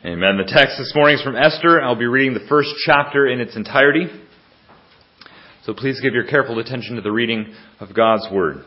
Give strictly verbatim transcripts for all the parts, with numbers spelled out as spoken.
Amen. The text this morning is from Esther. I'll be reading the first chapter in its entirety. So please give your careful attention to the reading of God's Word.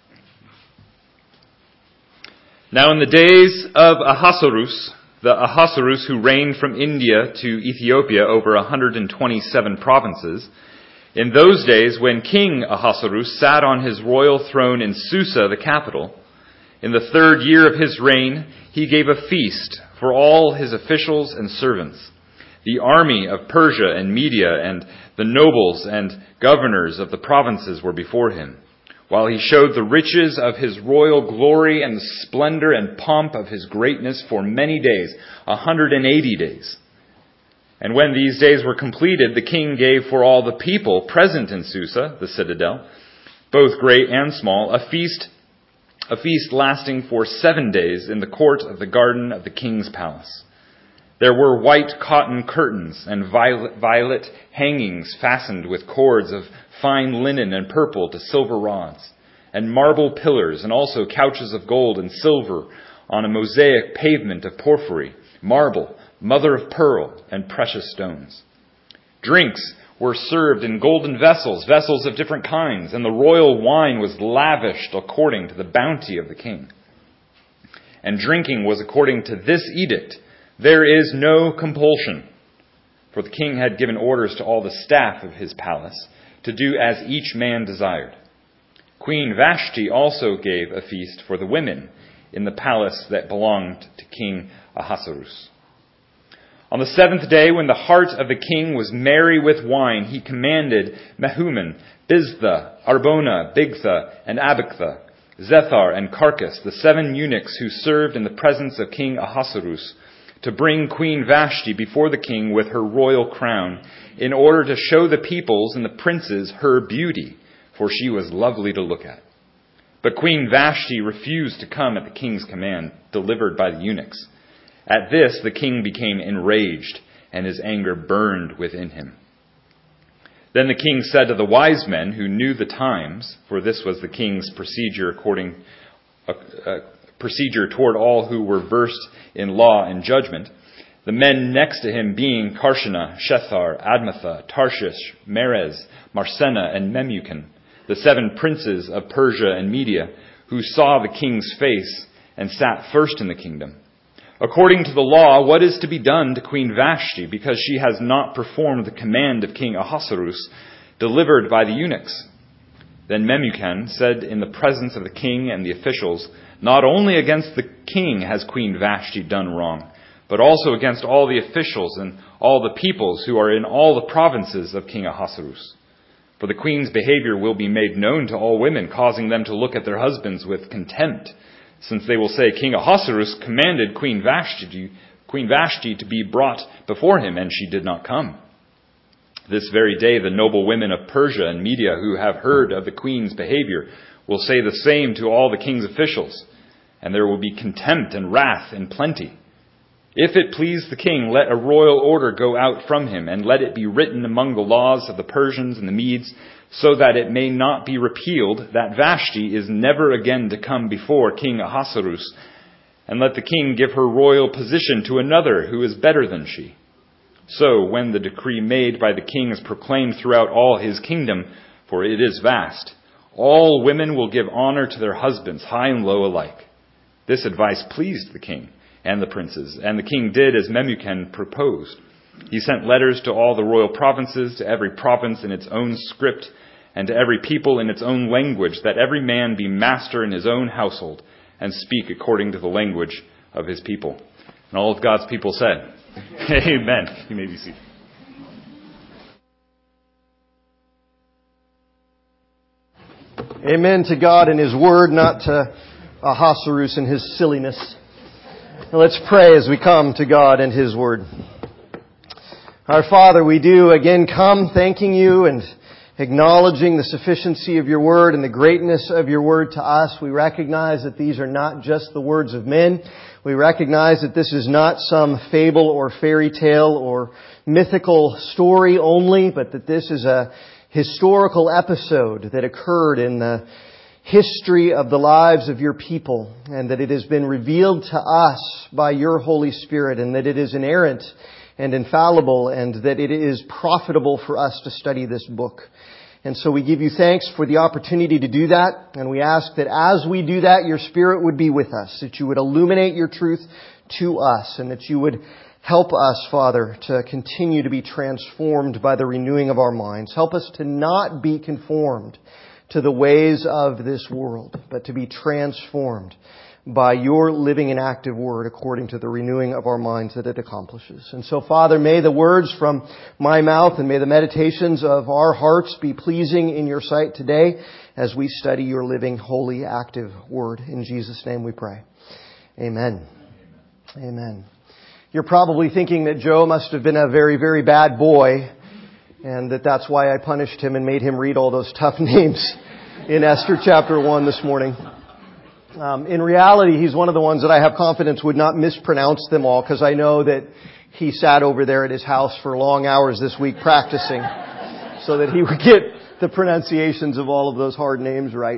Now in the days of Ahasuerus, the Ahasuerus who reigned from India to Ethiopia over one hundred twenty-seven provinces, in those days when King Ahasuerus sat on his royal throne in Susa, the capital, in the third year of his reign, he gave a feast for all his officials and servants. The army of Persia and Media and the nobles and governors of the provinces were before him, while he showed the riches of his royal glory and the splendor and pomp of his greatness for many days, a hundred and eighty days. And when these days were completed, the king gave for all the people present in Susa, the citadel, both great and small, a feast A feast lasting for seven days in the court of the garden of the king's palace. There were white cotton curtains and violet, violet hangings fastened with cords of fine linen and purple to silver rods, and marble pillars, and also couches of gold and silver on a mosaic pavement of porphyry, marble, mother of pearl, and precious stones. Drinks were served in golden vessels, vessels of different kinds, and the royal wine was lavished according to the bounty of the king. And drinking was according to this edict: there is no compulsion. For the king had given orders to all the staff of his palace to do as each man desired. Queen Vashti also gave a feast for the women in the palace that belonged to King Ahasuerus. On the seventh day, when the heart of the king was merry with wine, he commanded Mehuman, Biztha, Arbona, Bigtha, and Abagtha, Zethar, and Carcas, the seven eunuchs who served in the presence of King Ahasuerus, to bring Queen Vashti before the king with her royal crown, in order to show the peoples and the princes her beauty, for she was lovely to look at. But Queen Vashti refused to come at the king's command, delivered by the eunuchs. At this, the king became enraged, and his anger burned within him. Then the king said to the wise men who knew the times, for this was the king's procedure according uh, uh, procedure toward all who were versed in law and judgment, the men next to him being Karshena, Shethar, Admatha, Tarshish, Meres, Marsena, and Memucan, the seven princes of Persia and Media, who saw the king's face and sat first in the kingdom. According to the law, what is to be done to Queen Vashti, because she has not performed the command of King Ahasuerus, delivered by the eunuchs? Then Memucan said in the presence of the king and the officials, not only against the king has Queen Vashti done wrong, but also against all the officials and all the peoples who are in all the provinces of King Ahasuerus. For the queen's behavior will be made known to all women, causing them to look at their husbands with contempt, since they will say, King Ahasuerus commanded Queen Vashti, Queen Vashti to be brought before him, and she did not come. This very day the noble women of Persia and Media who have heard of the queen's behavior will say the same to all the king's officials, and there will be contempt and wrath in plenty. If it please the king, let a royal order go out from him, and let it be written among the laws of the Persians and the Medes, so that it may not be repealed, that Vashti is never again to come before King Ahasuerus, and let the king give her royal position to another who is better than she. So, when the decree made by the king is proclaimed throughout all his kingdom, for it is vast, all women will give honor to their husbands, high and low alike. This advice pleased the king and the princes, and the king did as Memucan proposed. He sent letters to all the royal provinces, to every province in its own script, and to every people in its own language, that every man be master in his own household, and speak according to the language of his people. And all of God's people said, Amen. You may be seated. Amen to God and His Word, not to Ahasuerus and his silliness. And let's pray as we come to God and His Word. Our Father, we do again come thanking You and acknowledging the sufficiency of Your Word and the greatness of Your Word to us. We recognize that these are not just the words of men. We recognize that this is not some fable or fairy tale or mythical story only, but that this is a historical episode that occurred in the history of the lives of your people, and that it has been revealed to us by your Holy Spirit, and that it is inerrant and infallible, and that it is profitable for us to study this book. And so we give you thanks for the opportunity to do that, and we ask that as we do that, your Spirit would be with us, that you would illuminate your truth to us, and that you would help us, Father, to continue to be transformed by the renewing of our minds. Help us to not be conformed to the ways of this world, but to be transformed by your living and active word according to the renewing of our minds that it accomplishes. And so, Father, may the words from my mouth and may the meditations of our hearts be pleasing in your sight today as we study your living, holy, active word. In Jesus' name we pray. Amen. Amen. You're probably thinking that Joe must have been a very, very bad boy, and that that's why I punished him and made him read all those tough names in Esther chapter one this morning. Um, in reality, he's one of the ones that I have confidence would not mispronounce them all, because I know that he sat over there at his house for long hours this week practicing so that he would get the pronunciations of all of those hard names right.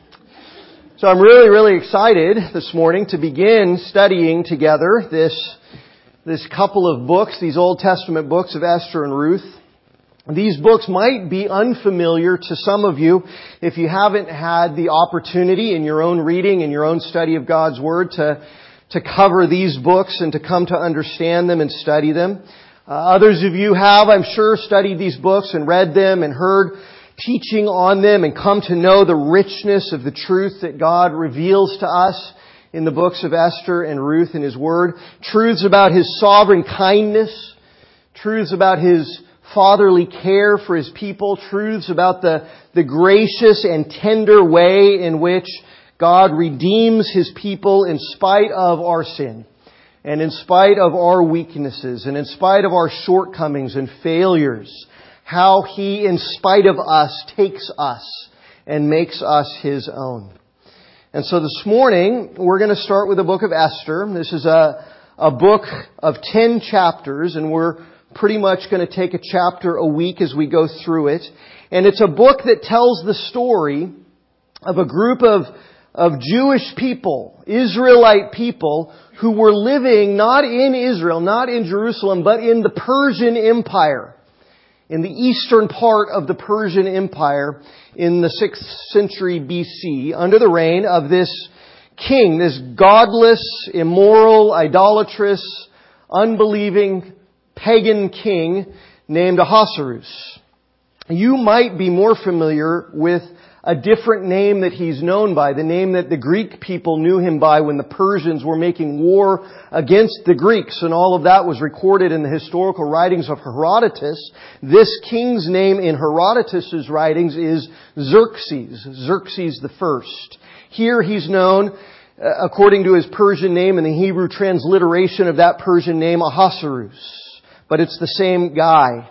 So I'm really, really excited this morning to begin studying together this, this couple of books, these Old Testament books of Esther and Ruth. These books might be unfamiliar to some of you if you haven't had the opportunity in your own reading and your own study of God's Word to, to cover these books and to come to understand them and study them. Uh, others of you have, I'm sure, studied these books and read them and heard teaching on them and come to know the richness of the truth that God reveals to us in the books of Esther and Ruth in His Word. Truths about His sovereign kindness. Truths about His fatherly care for His people, truths about the, the gracious and tender way in which God redeems His people in spite of our sin, and in spite of our weaknesses, and in spite of our shortcomings and failures, how He, in spite of us, takes us and makes us His own. And so this morning, we're going to start with the book of Esther. This is a, a book of ten chapters, and we're pretty much going to take a chapter a week as we go through it. And it's a book that tells the story of a group of, of Jewish people, Israelite people, who were living not in Israel, not in Jerusalem, but in the Persian Empire, in the eastern part of the Persian Empire in the sixth century B C, under the reign of this king, this godless, immoral, idolatrous, unbelieving pagan king named Ahasuerus. You might be more familiar with a different name that he's known by, the name that the Greek people knew him by when the Persians were making war against the Greeks, and all of that was recorded in the historical writings of Herodotus. This king's name in Herodotus' writings is Xerxes, Xerxes the First. Here he's known, according to his Persian name, and the Hebrew transliteration of that Persian name, Ahasuerus. But it's the same guy.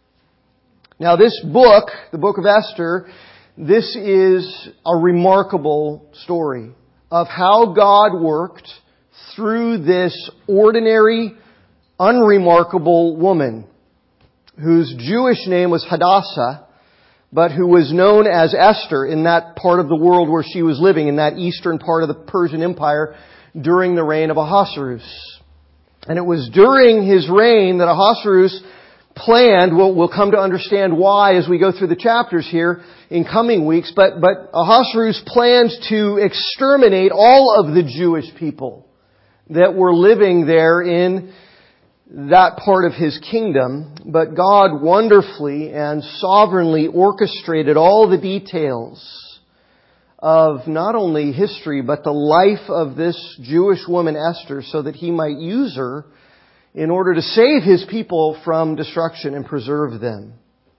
Now this book, the book of Esther, this is a remarkable story of how God worked through this ordinary, unremarkable woman whose Jewish name was Hadassah, but who was known as Esther in that part of the world where she was living, in that eastern part of the Persian Empire during the reign of Ahasuerus. And it was during his reign that Ahasuerus planned, we'll, we'll come to understand why as we go through the chapters here in coming weeks, but, but Ahasuerus planned to exterminate all of the Jewish people that were living there in that part of his kingdom. But God wonderfully and sovereignly orchestrated all the details of not only history, but the life of this Jewish woman Esther, so that He might use her in order to save His people from destruction and preserve them.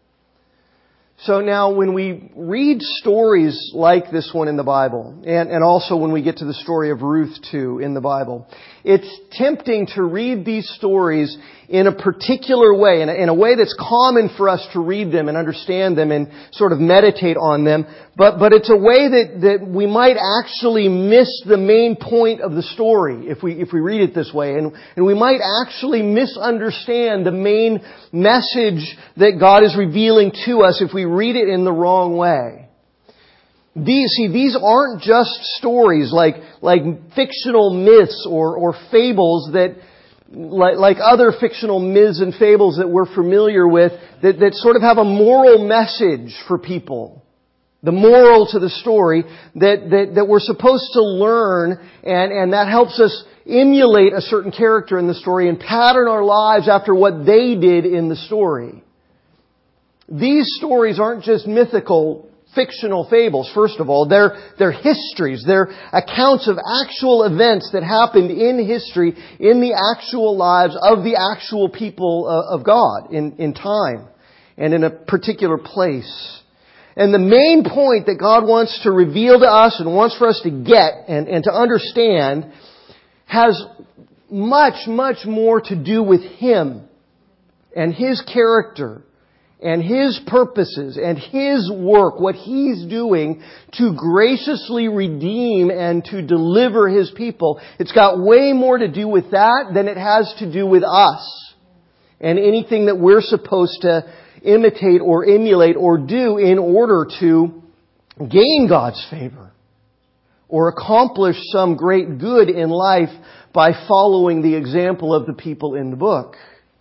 So now when we read stories like this one in the Bible, and, and also when we get to the story of Ruth too in the Bible, it's tempting to read these stories in a particular way, in a, in a way that's common for us to read them and understand them and sort of meditate on them. But, but it's a way that, that we might actually miss the main point of the story if we, if we read it this way. And, and we might actually misunderstand the main message that God is revealing to us if we read it in the wrong way. These, see, these aren't just stories like, like fictional myths or, or fables that, like, like other fictional myths and fables that we're familiar with, that, that sort of have a moral message for people. The moral to the story that, that, that we're supposed to learn, and, and that helps us emulate a certain character in the story and pattern our lives after what they did in the story. These stories aren't just mythical, fictional fables, first of all. They're, they're histories. They're accounts of actual events that happened in history, in the actual lives of the actual people of God, in, in time and in a particular place. And the main point that God wants to reveal to us and wants for us to get and, and to understand has much, much more to do with Him and His character and His purposes and His work, what He's doing to graciously redeem and to deliver His people. It's got way more to do with that than it has to do with us and anything that we're supposed to imitate or emulate or do in order to gain God's favor or accomplish some great good in life by following the example of the people in the book.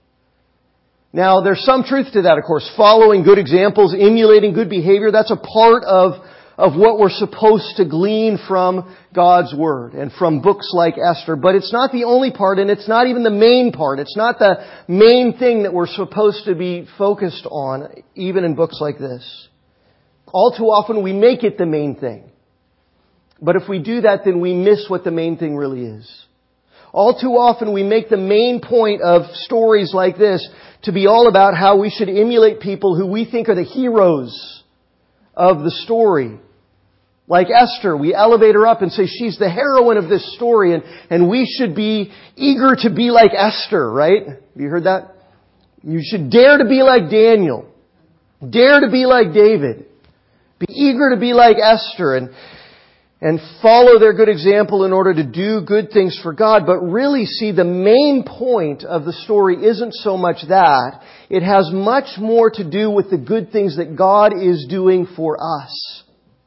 Now, there's some truth to that, of course. Following good examples, emulating good behavior, that's a part of, of what we're supposed to glean from God's Word and from books like Esther. But it's not the only part, and it's not even the main part. It's not the main thing that we're supposed to be focused on, even in books like this. All too often we make it the main thing. But if we do that, then we miss what the main thing really is. All too often we make the main point of stories like this to be all about how we should emulate people who we think are the heroes of the story. Like Esther, we elevate her up and say she's the heroine of this story, and, and we should be eager to be like Esther, right? Have you heard that? You should dare to be like Daniel. Dare to be like David. Be eager to be like Esther and, and follow their good example in order to do good things for God. But really, see, the main point of the story isn't so much that. It has much more to do with the good things that God is doing for us,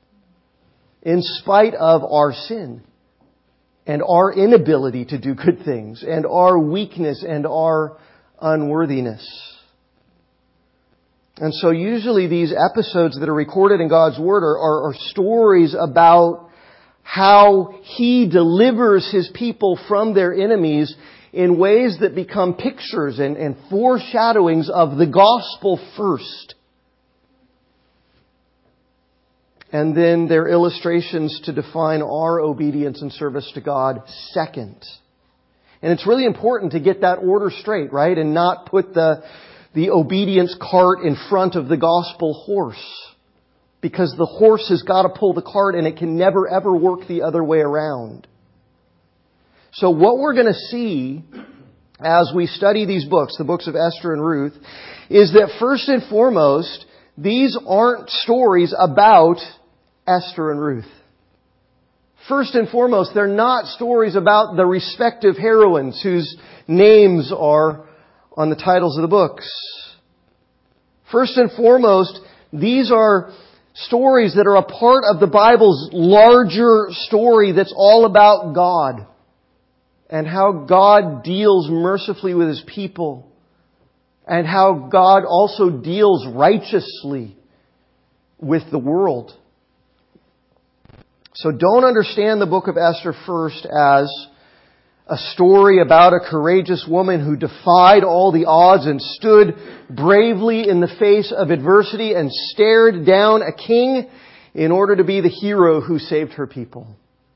in spite of our sin and our inability to do good things and our weakness and our unworthiness. And so usually these episodes that are recorded in God's Word are, are, are stories about how He delivers His people from their enemies in ways that become pictures and, and foreshadowings of the gospel first. And then they're illustrations to define our obedience and service to God second. And it's really important to get that order straight, right? And not put the, the obedience cart in front of the gospel horse. Because the horse has got to pull the cart and it can never ever work the other way around. So what we're going to see as we study these books, the books of Esther and Ruth, is that first and foremost, these aren't stories about Esther and Ruth. First and foremost, they're not stories about the respective heroines whose names are on the titles of the books. First and foremost, these are stories that are a part of the Bible's larger story that's all about God and how God deals mercifully with His people and how God also deals righteously with the world. So don't understand the book of Esther first as a story about a courageous woman who defied all the odds and stood bravely in the face of adversity and stared down a king in order to be the hero who saved her people.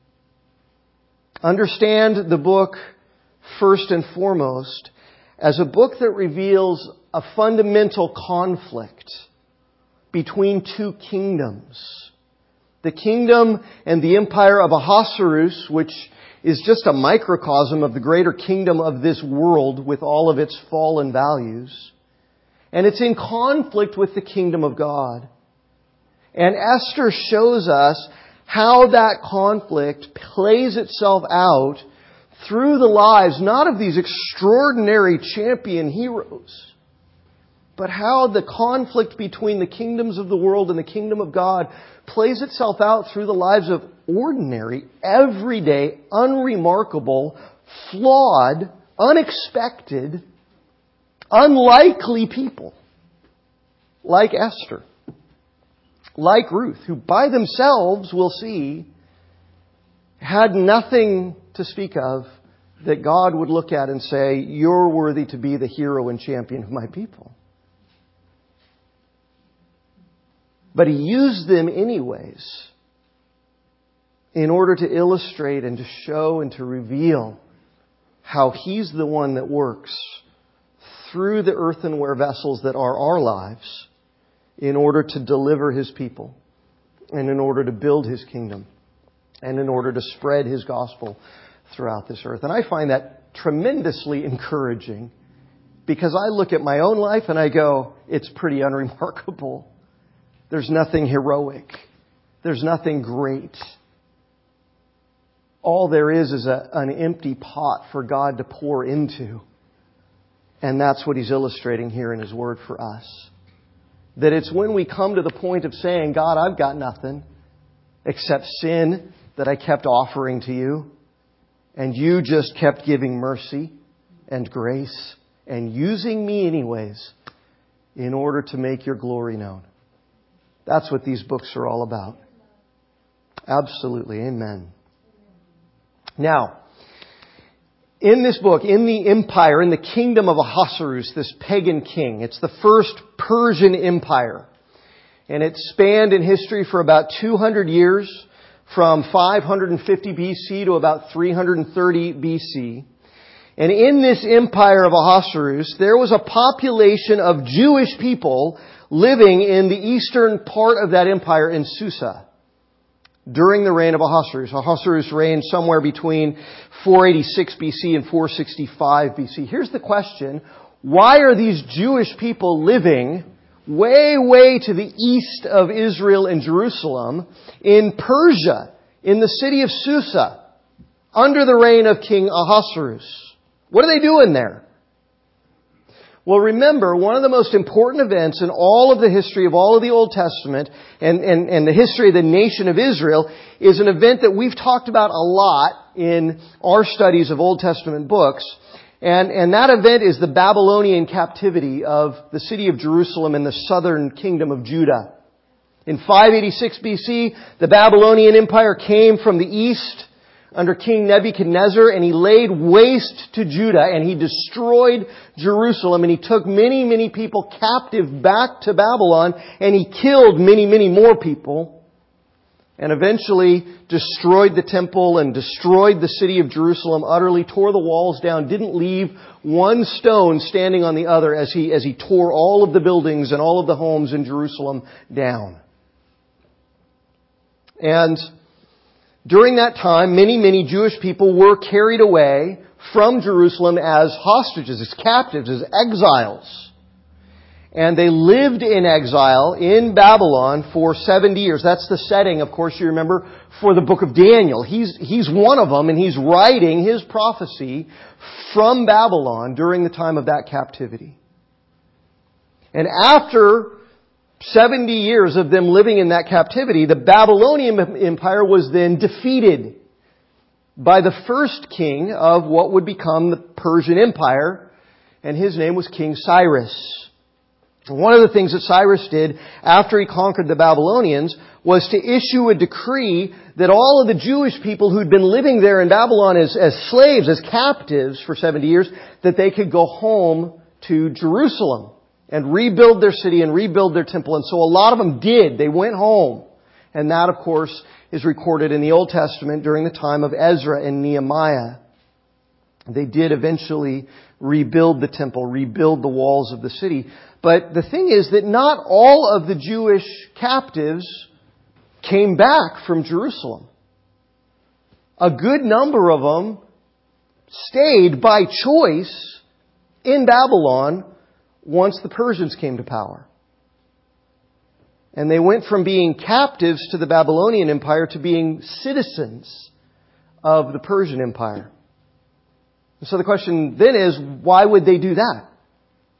Understand the book first and foremost as a book that reveals a fundamental conflict between two kingdoms. The kingdom and the empire of Ahasuerus, which is just a microcosm of the greater kingdom of this world with all of its fallen values. And it's in conflict with the kingdom of God. And Esther shows us how that conflict plays itself out through the lives, not of these extraordinary champion heroes, but how the conflict between the kingdoms of the world and the kingdom of God plays itself out through the lives of ordinary, everyday, unremarkable, flawed, unexpected, unlikely people. Like Esther. Like Ruth, who by themselves, we'll see, had nothing to speak of that God would look at and say, you're worthy to be the hero and champion of my people. But He used them anyways in order to illustrate and to show and to reveal how He's the one that works through the earthenware vessels that are our lives in order to deliver His people and in order to build His kingdom and in order to spread His gospel throughout this earth. And I find that tremendously encouraging because I look at my own life and I go, it's pretty unremarkable. There's nothing heroic. There's nothing great. All there is is a, an empty pot for God to pour into. And that's what He's illustrating here in His Word for us. That it's when we come to the point of saying, God, I've got nothing except sin that I kept offering to You. And You just kept giving mercy and grace and using me anyways in order to make Your glory known. That's what these books are all about. Absolutely. Amen. Now, in this book, in the empire, in the kingdom of Ahasuerus, this pagan king, it's the first Persian empire. And it spanned in history for about two hundred years, from five hundred fifty B C to about three hundred thirty B C. And in this empire of Ahasuerus, there was a population of Jewish people living in the eastern part of that empire in Susa during the reign of Ahasuerus. Ahasuerus reigned somewhere between four eighty-six B C and four sixty-five B C. Here's the question. Why are these Jewish people living way, way to the east of Israel and Jerusalem in Persia, in the city of Susa, under the reign of King Ahasuerus? What are they doing there? Well, remember, one of the most important events in all of the history of all of the Old Testament and, and, and the history of the nation of Israel is an event that we've talked about a lot in our studies of Old Testament books. And, and that event is the Babylonian captivity of the city of Jerusalem in the southern kingdom of Judah. In five eighty-six B C, the Babylonian Empire came from the east under King Nebuchadnezzar, and he laid waste to Judah, and he destroyed Jerusalem, and he took many, many people captive back to Babylon, and he killed many, many more people, and eventually destroyed the temple and destroyed the city of Jerusalem utterly, tore the walls down, didn't leave one stone standing on the other as he, as he tore all of the buildings and all of the homes in Jerusalem down. And during that time, many, many Jewish people were carried away from Jerusalem as hostages, as captives, as exiles. And they lived in exile in Babylon for seventy years. That's the setting, of course, you remember, for the book of Daniel. He's, he's one of them, and he's writing his prophecy from Babylon during the time of that captivity. And after seventy years of them living in that captivity, the Babylonian Empire was then defeated by the first king of what would become the Persian Empire, and his name was King Cyrus. And one of the things that Cyrus did after he conquered the Babylonians was to issue a decree that all of the Jewish people who'd been living there in Babylon as, as slaves, as captives for seventy years, that they could go home to Jerusalem and rebuild their city and rebuild their temple. And so a lot of them did. They went home. And that, of course, is recorded in the Old Testament during the time of Ezra and Nehemiah. They did eventually rebuild the temple, rebuild the walls of the city. But the thing is that not all of the Jewish captives came back from Jerusalem. A good number of them stayed by choice in Babylon once the Persians came to power. And they went from being captives to the Babylonian Empire to being citizens of the Persian Empire. And so the question then is, why would they do that?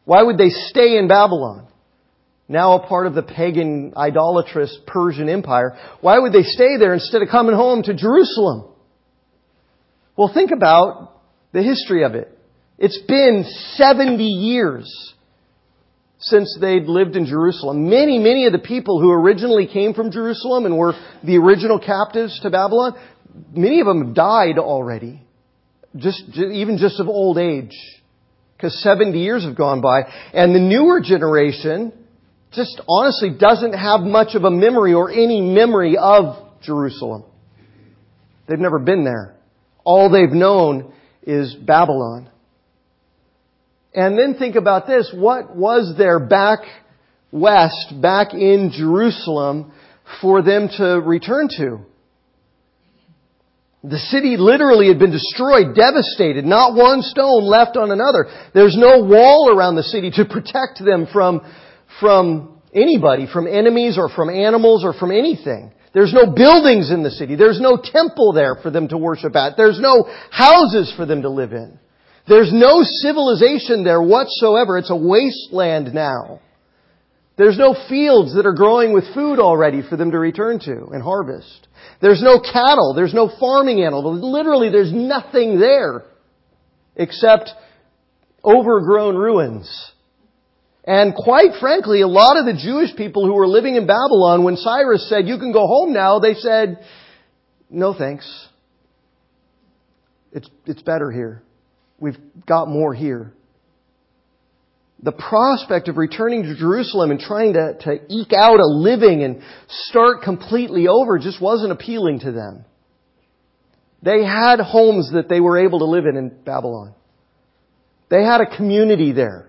Why would they stay in Babylon? Now a part of the pagan, idolatrous Persian Empire. Why would they stay there instead of coming home to Jerusalem? Well, think about the history of it. It's been seventy years since they'd lived in Jerusalem. Many, many of the people who originally came from Jerusalem and were the original captives to Babylon, many of them have died already. Just, even just of old age. Because seventy years have gone by. And the newer generation just honestly doesn't have much of a memory or any memory of Jerusalem. They've never been there. All they've known is Babylon. And then think about this. What was there back west, back in Jerusalem, for them to return to? The city literally had been destroyed, devastated. Not one stone left on another. There's no wall around the city to protect them from, from anybody, from enemies or from animals or from anything. There's no buildings in the city. There's no temple there for them to worship at. There's no houses for them to live in. There's no civilization there whatsoever. It's a wasteland now. There's no fields that are growing with food already for them to return to and harvest. There's no cattle. There's no farming animals. Literally, there's nothing there except overgrown ruins. And quite frankly, a lot of the Jewish people who were living in Babylon, when Cyrus said, "You can go home now," they said, "No thanks. It's, it's better here. We've got more here." The prospect of returning to Jerusalem and trying to, to eke out a living and start completely over just wasn't appealing to them. They had homes that they were able to live in in Babylon. They had a community there.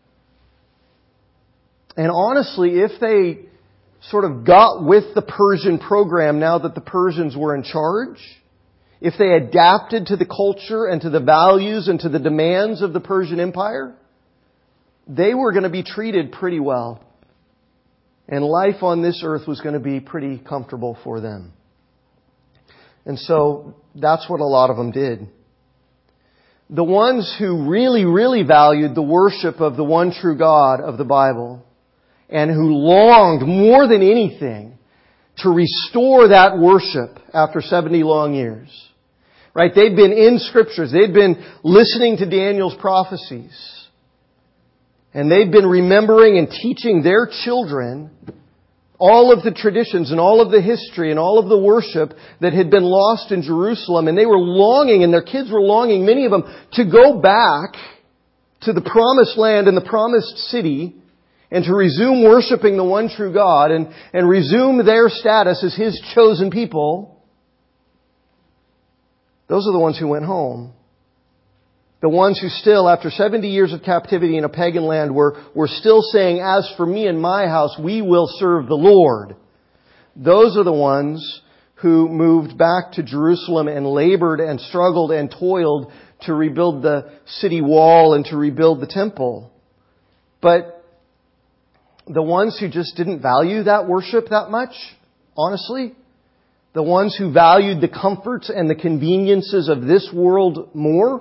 And honestly, if they sort of got with the Persian program now that the Persians were in charge, if they adapted to the culture and to the values and to the demands of the Persian Empire, they were going to be treated pretty well. And life on this earth was going to be pretty comfortable for them. And so that's what a lot of them did. The ones who really, really valued the worship of the one true God of the Bible and who longed more than anything to restore that worship after seventy long years. Right? They'd been in Scriptures. They'd been listening to Daniel's prophecies. And they'd been remembering and teaching their children all of the traditions and all of the history and all of the worship that had been lost in Jerusalem. And they were longing, and their kids were longing, many of them, to go back to the promised land and the promised city and to resume worshiping the one true God and, and resume their status as His chosen people. Those are the ones who went home. The ones who still, after seventy years of captivity in a pagan land, were, were still saying, "As for me and my house, we will serve the Lord." Those are the ones who moved back to Jerusalem and labored and struggled and toiled to rebuild the city wall and to rebuild the temple. But the ones who just didn't value that worship that much, honestly, the ones who valued the comforts and the conveniences of this world more,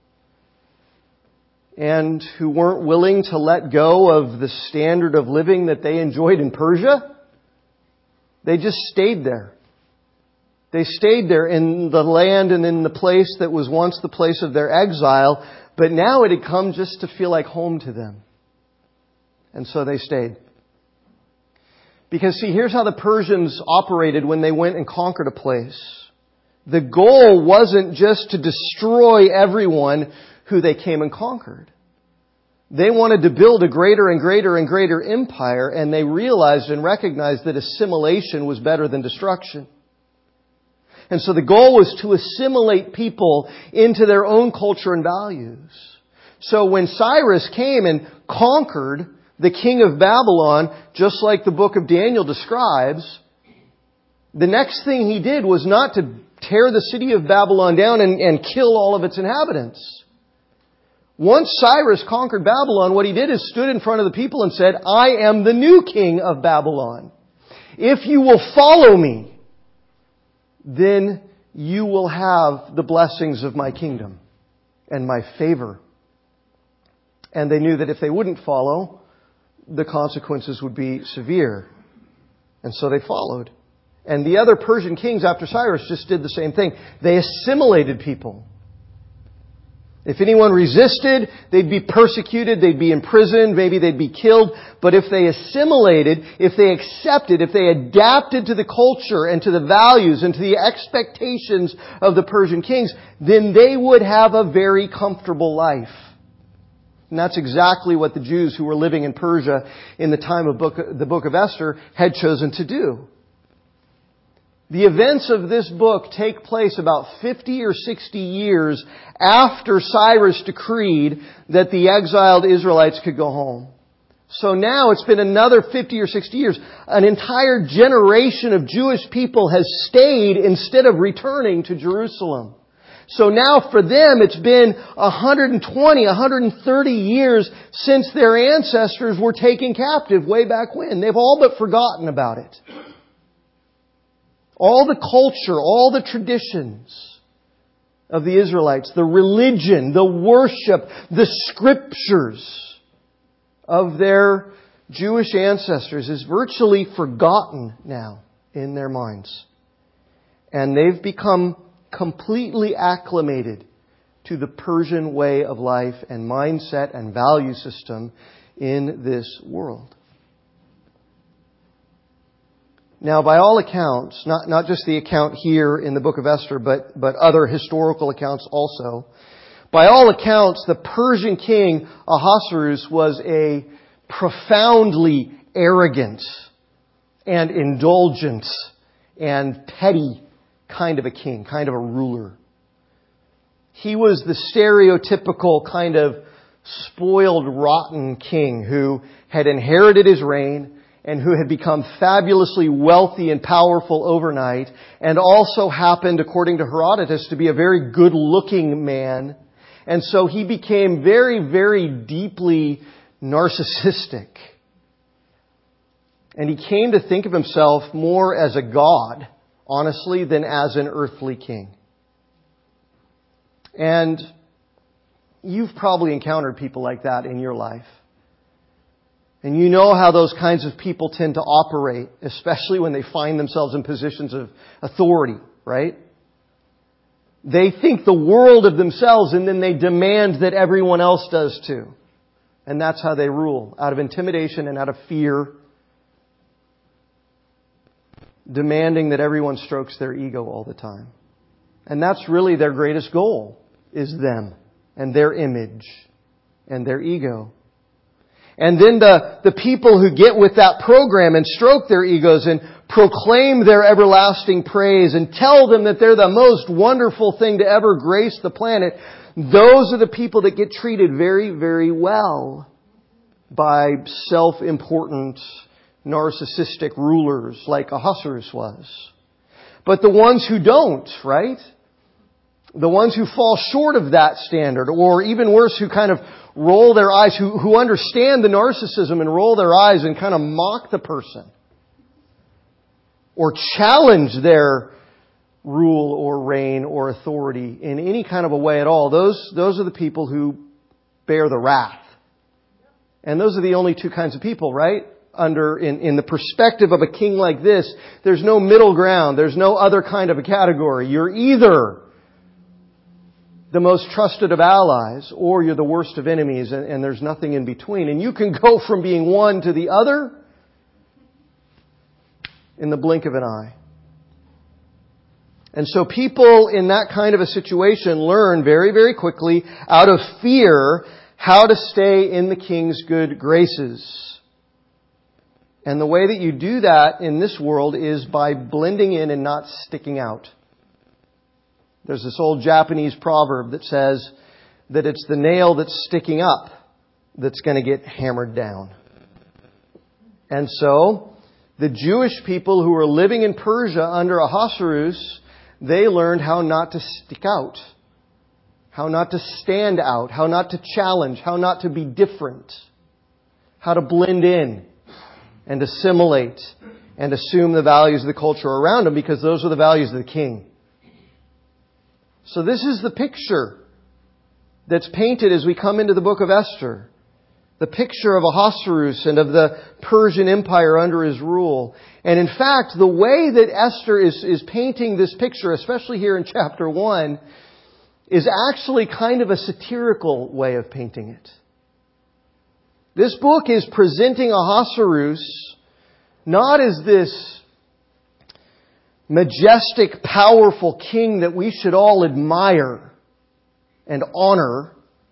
and who weren't willing to let go of the standard of living that they enjoyed in Persia, they just stayed there. They stayed there in the land and in the place that was once the place of their exile, but now it had come just to feel like home to them. And so they stayed. Because see, here's how the Persians operated when they went and conquered a place. The goal wasn't just to destroy everyone who they came and conquered. They wanted to build a greater and greater and greater empire, and they realized and recognized that assimilation was better than destruction. And so the goal was to assimilate people into their own culture and values. So when Cyrus came and conquered the king of Babylon, just like the book of Daniel describes, the next thing he did was not to tear the city of Babylon down and, and kill all of its inhabitants. Once Cyrus conquered Babylon, what he did is stood in front of the people and said, "I am the new king of Babylon. If you will follow me, then you will have the blessings of my kingdom and my favor." And they knew that if they wouldn't follow, the consequences would be severe. And so they followed. And the other Persian kings after Cyrus just did the same thing. They assimilated people. If anyone resisted, they'd be persecuted, they'd be imprisoned, maybe they'd be killed. But if they assimilated, if they accepted, if they adapted to the culture and to the values and to the expectations of the Persian kings, then they would have a very comfortable life. And that's exactly what the Jews who were living in Persia in the time of book, the book of Esther had chosen to do. The events of this book take place about fifty or sixty years after Cyrus decreed that the exiled Israelites could go home. So now it's been another fifty or sixty years. An entire generation of Jewish people has stayed instead of returning to Jerusalem. So now for them it's been one hundred twenty, one hundred thirty years since their ancestors were taken captive way back when. They've all but forgotten about it. All the culture, all the traditions of the Israelites, the religion, the worship, the scriptures of their Jewish ancestors is virtually forgotten now in their minds. And they've become completely acclimated to the Persian way of life and mindset and value system in this world. Now, by all accounts, not, not just the account here in the book of Esther, but, but other historical accounts also, by all accounts, the Persian king Ahasuerus was a profoundly arrogant and indulgent and petty kind of a king, kind of a ruler. He was the stereotypical kind of spoiled, rotten king who had inherited his reign and who had become fabulously wealthy and powerful overnight, and also happened, according to Herodotus, to be a very good-looking man. And so he became very, very deeply narcissistic. And he came to think of himself more as a god, honestly, than as an earthly king. And you've probably encountered people like that in your life. And you know how those kinds of people tend to operate, especially when they find themselves in positions of authority, right? They think the world of themselves and then they demand that everyone else does too. And that's how they rule, out of intimidation and out of fear, demanding that everyone strokes their ego all the time. And that's really their greatest goal, is them and their image and their ego. And then the, the people who get with that program and stroke their egos and proclaim their everlasting praise and tell them that they're the most wonderful thing to ever grace the planet, those are the people that get treated very, very well by self-important, narcissistic rulers like Ahasuerus was. But the ones who don't, right? The ones who fall short of that standard, or even worse, who kind of roll their eyes, who, who understand the narcissism and roll their eyes and kind of mock the person, or challenge their rule or reign or authority in any kind of a way at all, those, those are the people who bear the wrath. And those are the only two kinds of people, right? Under, in, in the perspective of a king like this, there's no middle ground. There's no other kind of a category. You're either the most trusted of allies, or you're the worst of enemies, and, and there's nothing in between. And you can go from being one to the other in the blink of an eye. And so people in that kind of a situation learn very, very quickly, out of fear, how to stay in the king's good graces. And the way that you do that in this world is by blending in and not sticking out. There's this old Japanese proverb that says that it's the nail that's sticking up that's going to get hammered down. And so, the Jewish people who were living in Persia under Ahasuerus, they learned how not to stick out, how not to stand out, how not to challenge, how not to be different, how to blend in and assimilate and assume the values of the culture around them, because those are the values of the king. So this is the picture that's painted as we come into the book of Esther. The picture of Ahasuerus and of the Persian Empire under his rule. And in fact, the way that Esther is, is painting this picture, especially here in chapter one, is actually kind of a satirical way of painting it. This book is presenting Ahasuerus not as this majestic, powerful king that we should all admire and honor.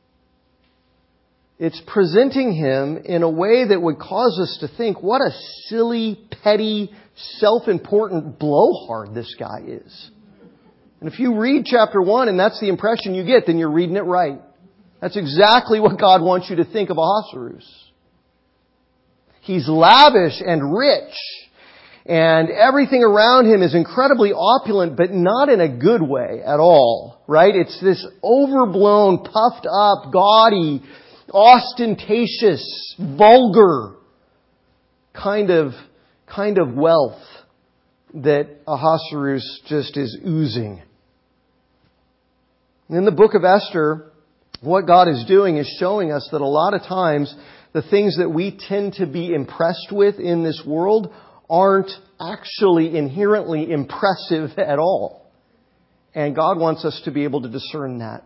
It's presenting him in a way that would cause us to think, what a silly, petty, self-important blowhard this guy is. And if you read chapter one and that's the impression you get, then you're reading it right. That's exactly what God wants you to think of Ahasuerus. He's lavish and rich, and everything around him is incredibly opulent, but not in a good way at all, right? It's this overblown, puffed up, gaudy, ostentatious, vulgar kind of, kind of wealth that Ahasuerus just is oozing. In the book of Esther, what God is doing is showing us that a lot of times the things that we tend to be impressed with in this world aren't actually inherently impressive at all. And God wants us to be able to discern that.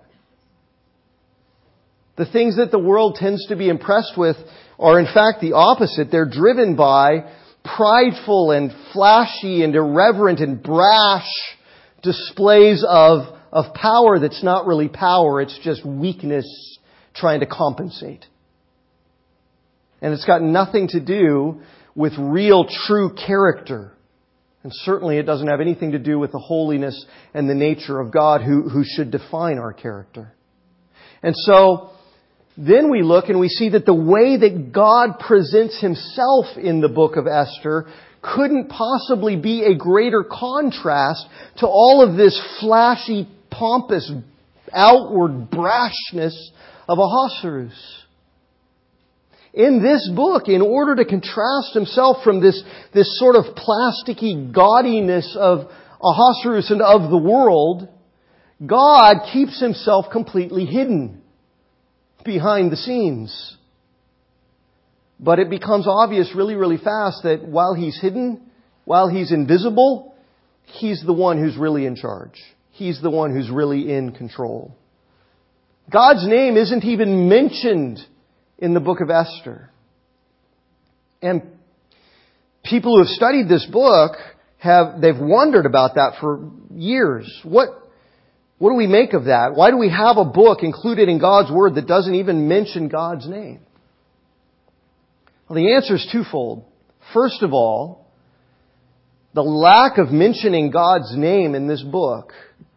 The things that the world tends to be impressed with are in fact the opposite. They're driven by prideful and flashy and irreverent and brash displays of, of power that's not really power. It's just weakness trying to compensate. And it's got nothing to do with real, true character. And certainly it doesn't have anything to do with the holiness and the nature of God who, who should define our character. And so then we look and we see that the way that God presents Himself in the book of Esther couldn't possibly be a greater contrast to all of this flashy, pompous, outward brashness of Ahasuerus. In this book, in order to contrast himself from this, this sort of plasticky gaudiness of Ahasuerus and of the world, God keeps Himself completely hidden behind the scenes. But it becomes obvious really, really fast that while He's hidden, while He's invisible, He's the one who's really in charge. He's the one who's really in control. God's name isn't even mentioned in the book of Esther. And people who have studied this book have, they've wondered about that for years. What, what do we make of that? Why do we have a book included in God's Word that doesn't even mention God's name? Well, the answer is twofold. First of all, the lack of mentioning God's name in this book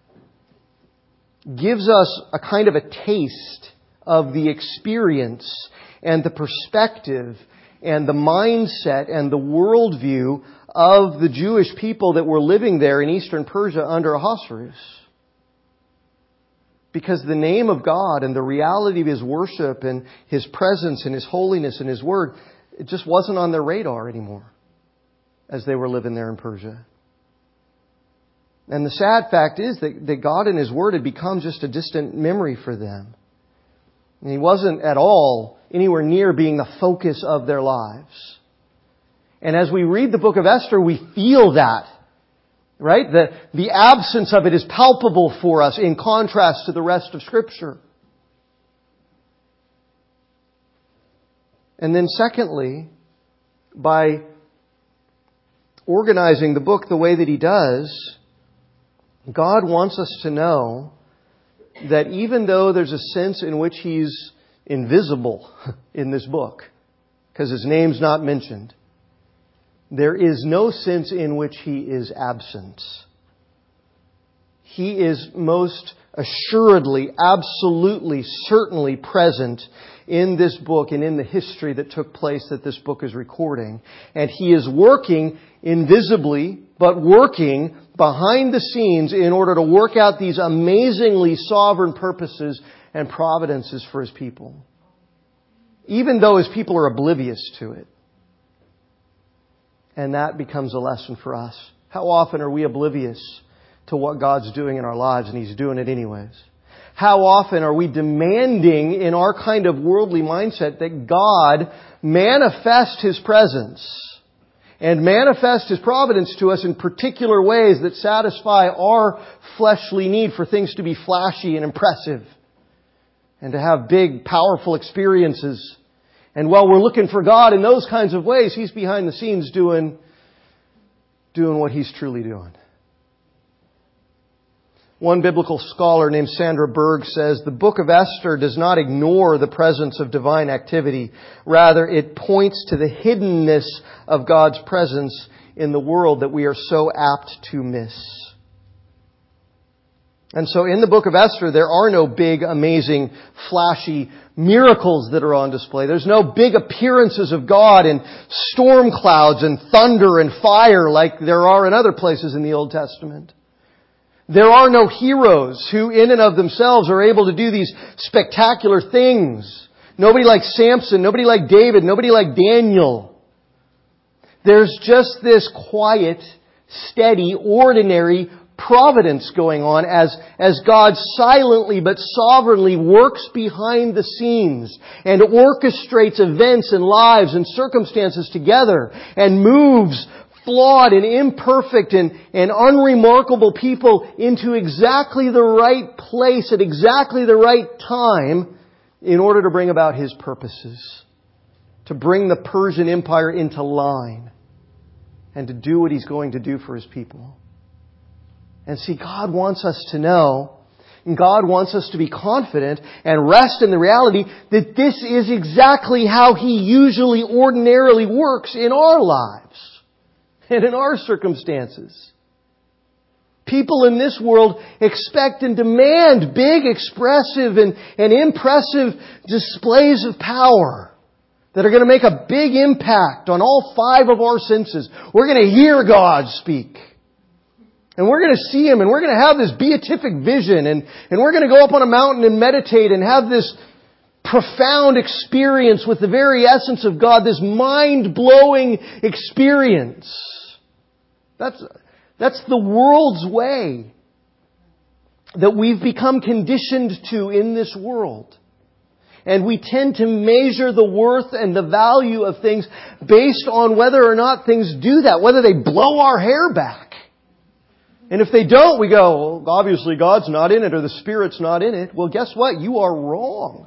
gives us a kind of a taste of the experience and the perspective and the mindset and the worldview of the Jewish people that were living there in eastern Persia under Ahasuerus. Because the name of God and the reality of His worship and His presence and His holiness and His Word, it just wasn't on their radar anymore as they were living there in Persia. And the sad fact is that, that God and His Word had become just a distant memory for them. And He wasn't at all anywhere near being the focus of their lives. And as we read the book of Esther, we feel that. Right? The, the absence of it is palpable for us in contrast to the rest of Scripture. And then secondly, by organizing the book the way that He does, God wants us to know that even though there's a sense in which He's invisible in this book, because His name's not mentioned, there is no sense in which He is absent. He is most assuredly, absolutely, certainly present in this book and in the history that took place that this book is recording. And He is working invisibly, but working behind the scenes in order to work out these amazingly sovereign purposes and providences for His people. Even though His people are oblivious to it. And that becomes a lesson for us. How often are we oblivious to what God's doing in our lives, and He's doing it anyways? How often are we demanding in our kind of worldly mindset that God manifest His presence and manifest His providence to us in particular ways that satisfy our fleshly need for things to be flashy and impressive and to have big, powerful experiences. And while we're looking for God in those kinds of ways, He's behind the scenes doing, doing what He's truly doing. One biblical scholar named Sandra Berg says, the book of Esther does not ignore the presence of divine activity. Rather, it points to the hiddenness of God's presence in the world that we are so apt to miss. And so in the book of Esther, there are no big, amazing, flashy miracles that are on display. There's no big appearances of God in storm clouds and thunder and fire like there are in other places in the Old Testament. There are no heroes who in and of themselves are able to do these spectacular things. Nobody like Samson, nobody like David, nobody like Daniel. There's just this quiet, steady, ordinary providence going on as, as God silently but sovereignly works behind the scenes and orchestrates events and lives and circumstances together and moves flawed and imperfect and, and unremarkable people into exactly the right place at exactly the right time in order to bring about His purposes. To bring the Persian Empire into line and to do what He's going to do for His people. And see, God wants us to know, and God wants us to be confident and rest in the reality that this is exactly how He usually ordinarily works in our lives. And in our circumstances. People in this world expect and demand big, expressive, and, and impressive displays of power that are going to make a big impact on all five of our senses. We're going to hear God speak. And we're going to see Him, and we're going to have this beatific vision, and, and we're going to go up on a mountain and meditate and have this profound experience with the very essence of God, this mind-blowing experience. That's, that's the world's way that we've become conditioned to in this world. And we tend to measure the worth and the value of things based on whether or not things do that, whether they blow our hair back. And if they don't, we go, well, obviously God's not in it or the Spirit's not in it. Well, guess what? You are wrong.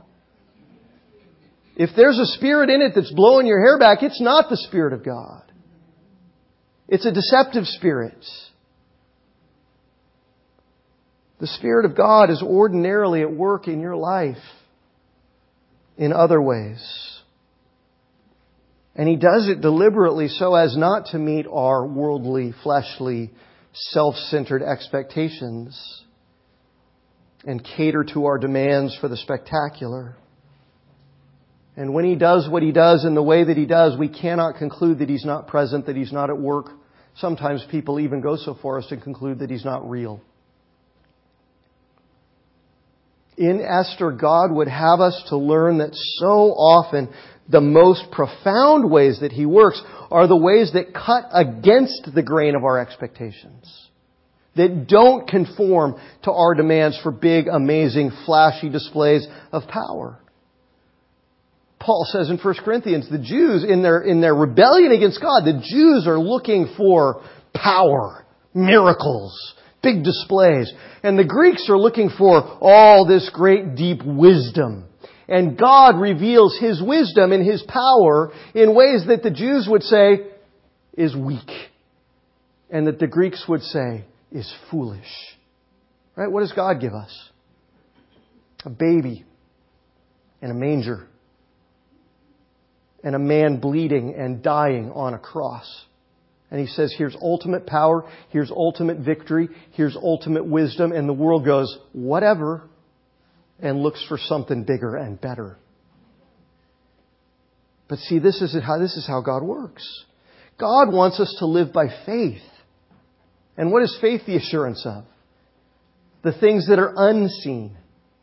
If there's a spirit in it that's blowing your hair back, it's not the Spirit of God. It's a deceptive spirit. The Spirit of God is ordinarily at work in your life in other ways. And He does it deliberately so as not to meet our worldly, fleshly, self-centered expectations and cater to our demands for the spectacular. And when He does what He does in the way that He does, we cannot conclude that He's not present, that He's not at work. Sometimes people even go so far as to conclude that He's not real. In Esther, God would have us to learn that so often the most profound ways that He works are the ways that cut against the grain of our expectations. That don't conform to our demands for big, amazing, flashy displays of power. Paul says in First Corinthians, the Jews, in their, in their rebellion against God, the Jews are looking for power, miracles, big displays. And the Greeks are looking for all this great deep wisdom. And God reveals His wisdom and His power in ways that the Jews would say is weak. And that the Greeks would say is foolish. Right? What does God give us? A baby in a manger. And a man bleeding and dying on a cross. And He says, here's ultimate power, here's ultimate victory, here's ultimate wisdom. And the world goes, whatever, and looks for something bigger and better. But see, this is how, this is how God works. God wants us to live by faith. And what is faith the assurance of? The things that are unseen.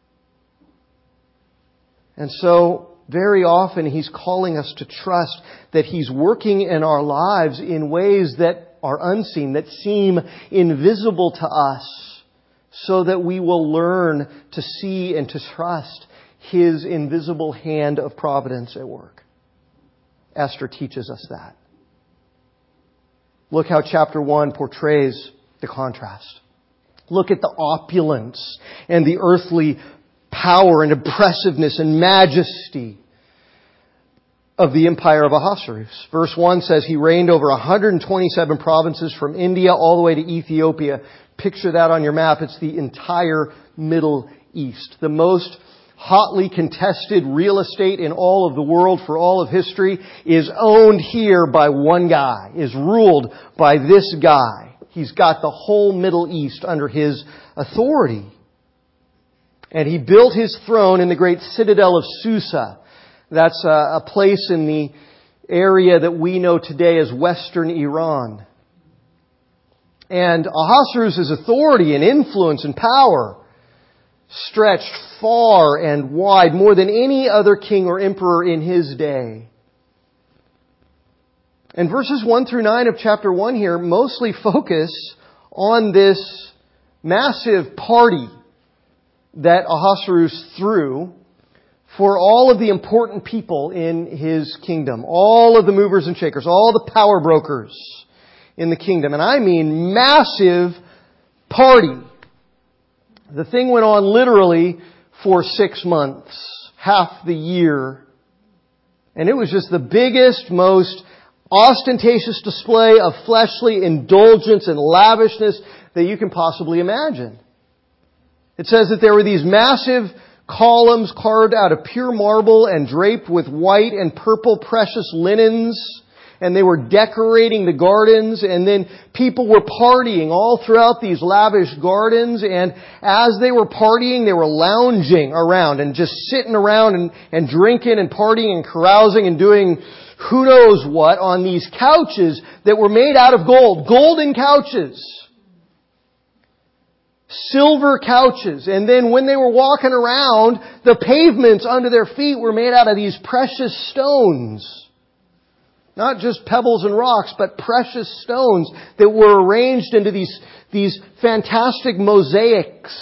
And so, very often He's calling us to trust that He's working in our lives in ways that are unseen, that seem invisible to us, so that we will learn to see and to trust His invisible hand of providence at work. Esther teaches us that. Look how chapter one portrays the contrast. Look at the opulence and the earthly power and impressiveness and majesty of the empire of Ahasuerus. Verse one says he reigned over one hundred twenty-seven provinces from India all the way to Ethiopia. Picture that on your map. It's the entire Middle East. The most hotly contested real estate in all of the world for all of history is owned here by one guy, is ruled by this guy. He's got the whole Middle East under his authority. And he built his throne in the great citadel of Susa. That's a, a place in the area that we know today as Western Iran. And Ahasuerus' authority and influence and power stretched far and wide, more than any other king or emperor in his day. And verses one through nine of chapter one here mostly focus on this massive party that Ahasuerus threw for all of the important people in his kingdom. All of the movers and shakers, all the power brokers in the kingdom. And I mean massive party. The thing went on literally for six months, half the year. And it was just the biggest, most ostentatious display of fleshly indulgence and lavishness that you can possibly imagine. It says that there were these massive columns carved out of pure marble and draped with white and purple precious linens. And they were decorating the gardens, and then people were partying all throughout these lavish gardens, and as they were partying, they were lounging around and just sitting around and, and drinking and partying and carousing and doing who knows what on these couches that were made out of gold. Golden couches. Silver couches. And then when they were walking around, the pavements under their feet were made out of these precious stones. Not just pebbles and rocks, but precious stones that were arranged into these, these fantastic mosaics.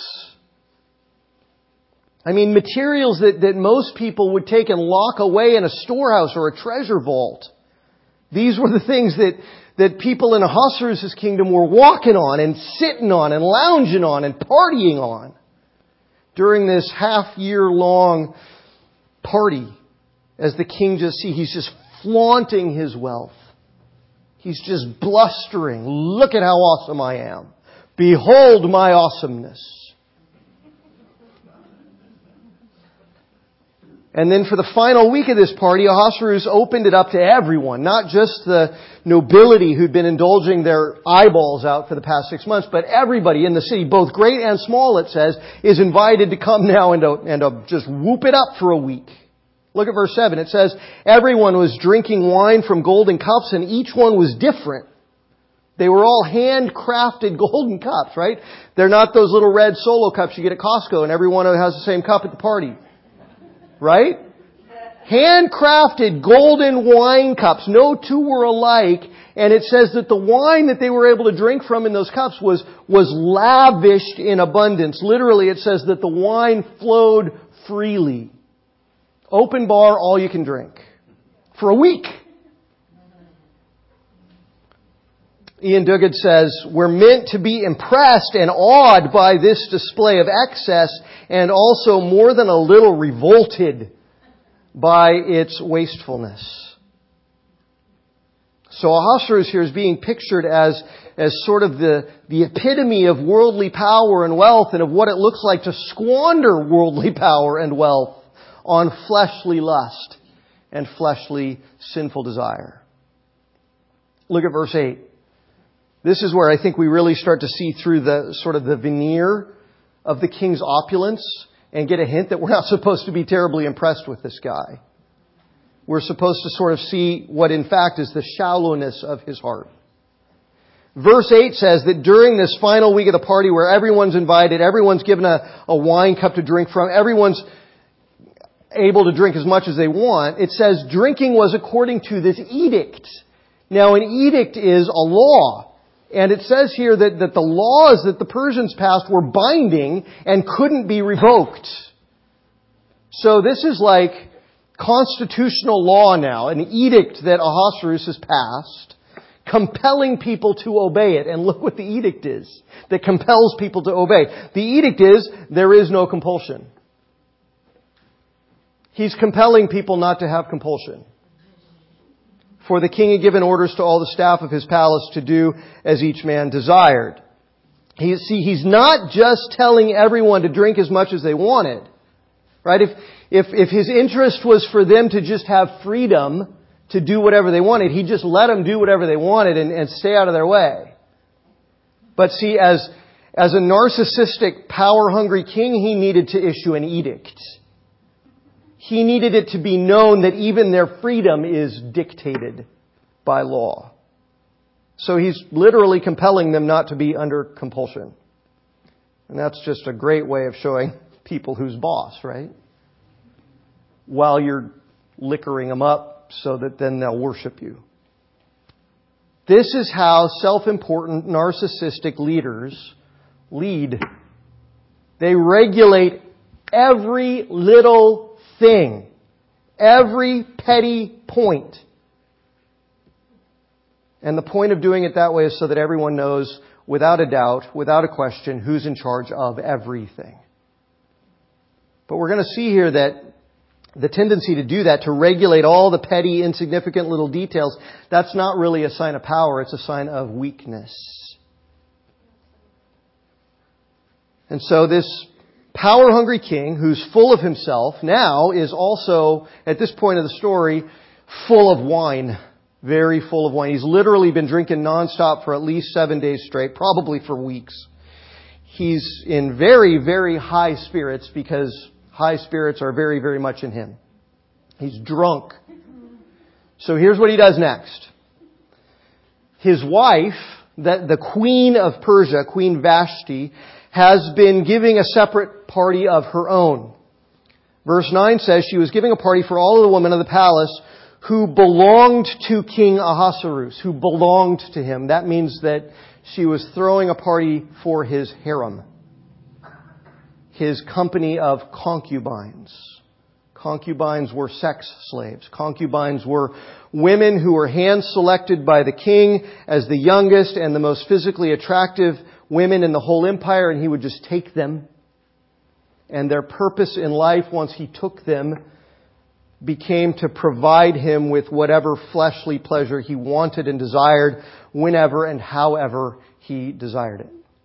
I mean, materials that, that most people would take and lock away in a storehouse or a treasure vault. These were the things that, that people in Ahasuerus' kingdom were walking on and sitting on and lounging on and partying on during this half-year-long party. As the king just see, he's just flaunting his wealth. He's just blustering. Look at how awesome I am. Behold my awesomeness. And then for the final week of this party, Ahasuerus opened it up to everyone, not just the nobility who'd been indulging their eyeballs out for the past six months, but everybody in the city, both great and small, it says, is invited to come now and to, and to just whoop it up for a week. Look at verse seven. It says, everyone was drinking wine from golden cups, and each one was different. They were all handcrafted golden cups, right? They're not those little red Solo cups you get at Costco, and everyone has the same cup at the party. Right? Handcrafted golden wine cups. No two were alike. And it says that the wine that they were able to drink from in those cups was, was lavished in abundance. Literally, it says that the wine flowed freely. Open bar, all you can drink. For a week. Ian Duguid says, we're meant to be impressed and awed by this display of excess and also more than a little revolted by its wastefulness. So Ahasuerus here is being pictured as, as sort of the, the epitome of worldly power and wealth and of what it looks like to squander worldly power and wealth on fleshly lust and fleshly sinful desire. Look at verse eight. This is where I think we really start to see through the sort of the veneer of the king's opulence and get a hint that we're not supposed to be terribly impressed with this guy. We're supposed to sort of see what in fact is the shallowness of his heart. Verse eight says that during this final week of the party where everyone's invited, everyone's given a, a wine cup to drink from, everyone's able to drink as much as they want, it says drinking was according to this edict. Now an edict is a law. And it says here that, that the laws that the Persians passed were binding and couldn't be revoked. So this is like constitutional law now, an edict that Ahasuerus has passed, compelling people to obey it. And look what the edict is that compels people to obey. The edict is, there is no compulsion. He's compelling people not to have compulsion. For the king had given orders to all the staff of his palace to do as each man desired. He, see, he's not just telling everyone to drink as much as they wanted. Right? If, if, if his interest was for them to just have freedom to do whatever they wanted, he just let them do whatever they wanted and, and stay out of their way. But see, as, as a narcissistic, power-hungry king, he needed to issue an edict. He needed it to be known that even their freedom is dictated by law. So he's literally compelling them not to be under compulsion. And that's just a great way of showing people who's boss, right? While you're liquoring them up so that then they'll worship you. This is how self-important, narcissistic leaders lead. They regulate every little thing. Every petty point. And the point of doing it that way is so that everyone knows without a doubt, without a question, who's in charge of everything. But we're going to see here that the tendency to do that, to regulate all the petty, insignificant little details, that's not really a sign of power, it's a sign of weakness. And so this power-hungry king, who's full of himself, now is also, at this point of the story, full of wine. Very full of wine. He's literally been drinking nonstop for at least seven days straight, probably for weeks. He's in very, very high spirits because high spirits are very, very much in him. He's drunk. So here's what he does next. His wife, the, the queen of Persia, Queen Vashti, has been giving a separate party of her own. Verse nine says she was giving a party for all of the women of the palace who belonged to King Ahasuerus, who belonged to him. That means that she was throwing a party for his harem, his company of concubines. Concubines were sex slaves. Concubines were women who were hand-selected by the king as the youngest and the most physically attractive women in the whole empire, and he would just take them. And their purpose in life, once he took them, became to provide him with whatever fleshly pleasure he wanted and desired, whenever and however he desired it.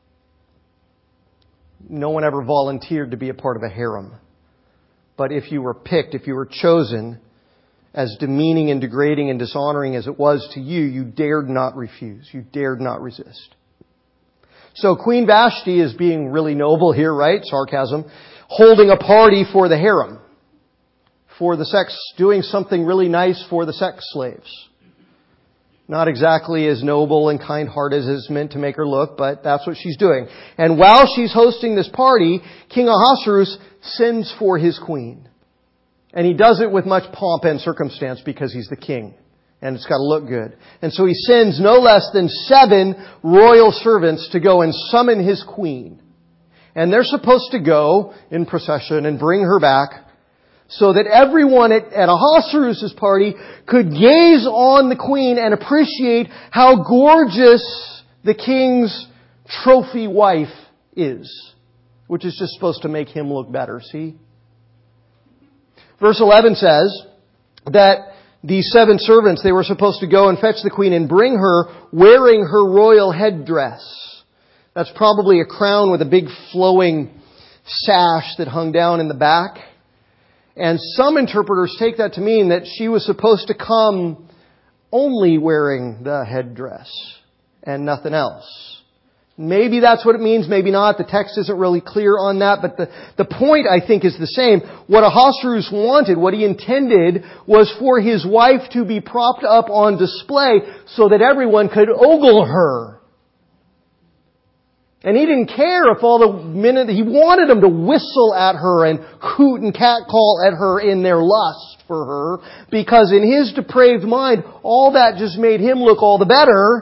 No one ever volunteered to be a part of a harem. But if you were picked, if you were chosen, as demeaning and degrading and dishonoring as it was to you, you dared not refuse. You dared not resist. So Queen Vashti is being really noble here, right? Sarcasm. Holding a party for the harem. For the sex, doing something really nice for the sex slaves. Not exactly as noble and kind-hearted as it's meant to make her look, but that's what she's doing. And while she's hosting this party, King Ahasuerus sends for his queen. And he does it with much pomp and circumstance because he's the king. And it's got to look good. And so he sends no less than seven royal servants to go and summon his queen. And they're supposed to go in procession and bring her back so that everyone at, at Ahasuerus' party could gaze on the queen and appreciate how gorgeous the king's trophy wife is. Which is just supposed to make him look better, see? Verse eleven says that these seven servants, they were supposed to go and fetch the queen and bring her wearing her royal headdress. That's probably a crown with a big flowing sash that hung down in the back. And some interpreters take that to mean that she was supposed to come only wearing the headdress and nothing else. Maybe that's what it means, maybe not. The text isn't really clear on that, but the, the point, I think, is the same. What Ahasuerus wanted, what he intended, was for his wife to be propped up on display so that everyone could ogle her. And he didn't care if all the minute, he wanted them to whistle at her and hoot and catcall at her in their lust for her, because in his depraved mind, all that just made him look all the better,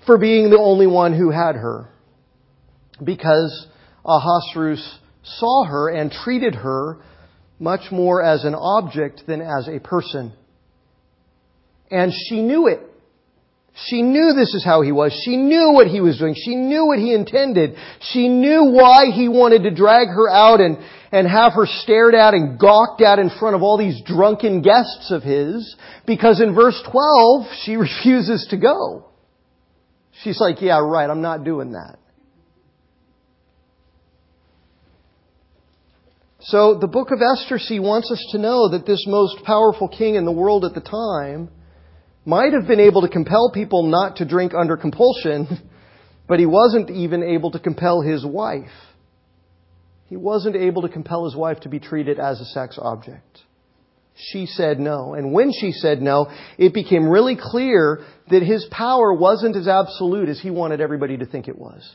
for being the only one who had her. Because Ahasuerus saw her and treated her much more as an object than as a person. And she knew it. She knew this is how he was. She knew what he was doing. She knew what he intended. She knew why he wanted to drag her out and, and have her stared at and gawked at in front of all these drunken guests of his. Because in verse twelve, she refuses to go. She's like, yeah, right, I'm not doing that. So the book of Esther, see, wants us to know that this most powerful king in the world at the time might have been able to compel people not to drink under compulsion, but he wasn't even able to compel his wife. He wasn't able to compel his wife to be treated as a sex object. She said no. And when she said no, it became really clear that his power wasn't as absolute as he wanted everybody to think it was.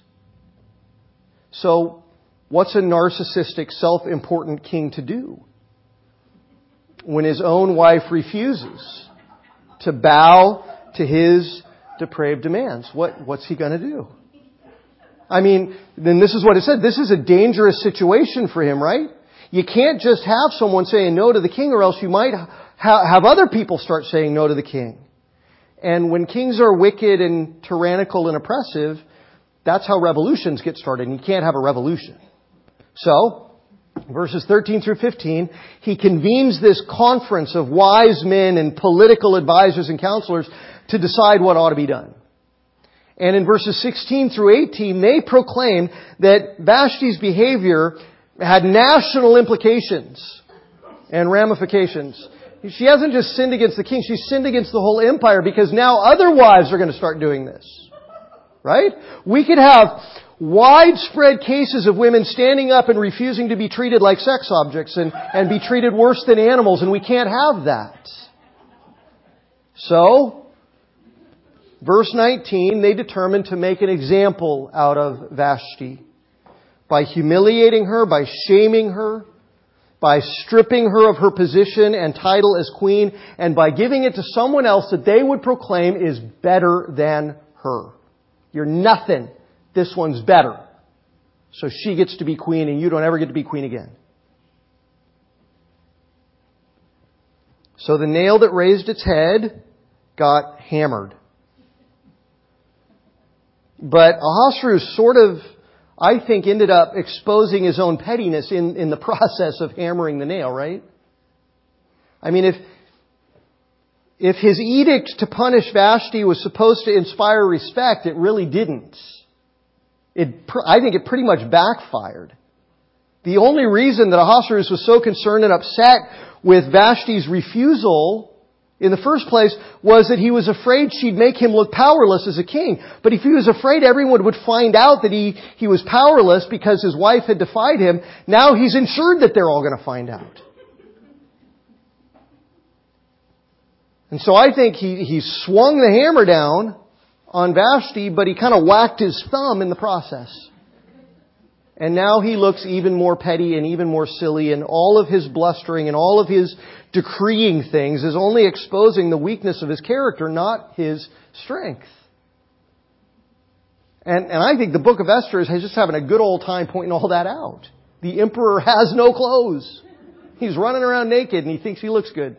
So, what's a narcissistic, self-important king to do when his own wife refuses to bow to his depraved demands? What, what's he going to do? I mean, then this is what it said. This is a dangerous situation for him, right? You can't just have someone saying no to the king, or else you might ha- have other people start saying no to the king. And when kings are wicked and tyrannical and oppressive, that's how revolutions get started. And you can't have a revolution. So, verses thirteen through fifteen, he convenes this conference of wise men and political advisors and counselors to decide what ought to be done. And in verses sixteen through eighteen, they proclaim that Vashti's behavior had national implications and ramifications. She hasn't just sinned against the king, she's sinned against the whole empire, because now other wives are going to start doing this. Right? We could have widespread cases of women standing up and refusing to be treated like sex objects and, and be treated worse than animals, and we can't have that. So, verse nineteen, they determined to make an example out of Vashti by humiliating her, by shaming her, by stripping her of her position and title as queen, and by giving it to someone else that they would proclaim is better than her. You're nothing. This one's better. So she gets to be queen and you don't ever get to be queen again. So the nail that raised its head got hammered. But Ahasuerus sort of, I think, ended up exposing his own pettiness in, in the process of hammering the nail, right? I mean, if, if his edict to punish Vashti was supposed to inspire respect, it really didn't. It, I think it pretty much backfired. The only reason that Ahasuerus was so concerned and upset with Vashti's refusal in the first place was that he was afraid she'd make him look powerless as a king. But if he was afraid everyone would find out that he, he was powerless because his wife had defied him, now he's ensured that they're all going to find out. And so I think he, he swung the hammer down on Vashti, but he kind of whacked his thumb in the process. And now he looks even more petty and even more silly, and all of his blustering and all of his decreeing things is only exposing the weakness of his character, not his strength. And, and I think the book of Esther is just having a good old time pointing all that out. The emperor has no clothes. He's running around naked and he thinks he looks good.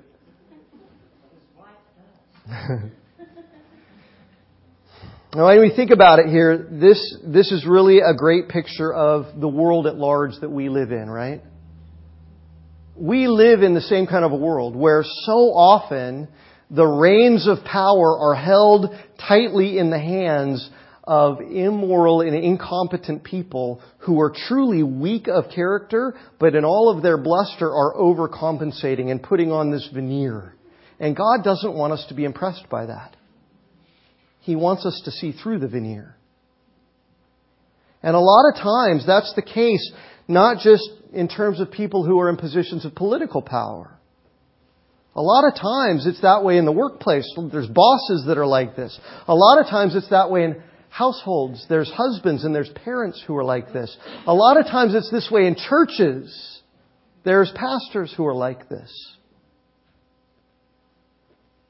Now, when we think about it here, this, this is really a great picture of the world at large that we live in, right? We live in the same kind of a world where so often the reins of power are held tightly in the hands of immoral and incompetent people who are truly weak of character, but in all of their bluster are overcompensating and putting on this veneer. And God doesn't want us to be impressed by that. He wants us to see through the veneer. And a lot of times that's the case, not just in terms of people who are in positions of political power. A lot of times it's that way in the workplace. There's bosses that are like this. A lot of times it's that way in households. There's husbands and there's parents who are like this. A lot of times it's this way in churches. There's pastors who are like this.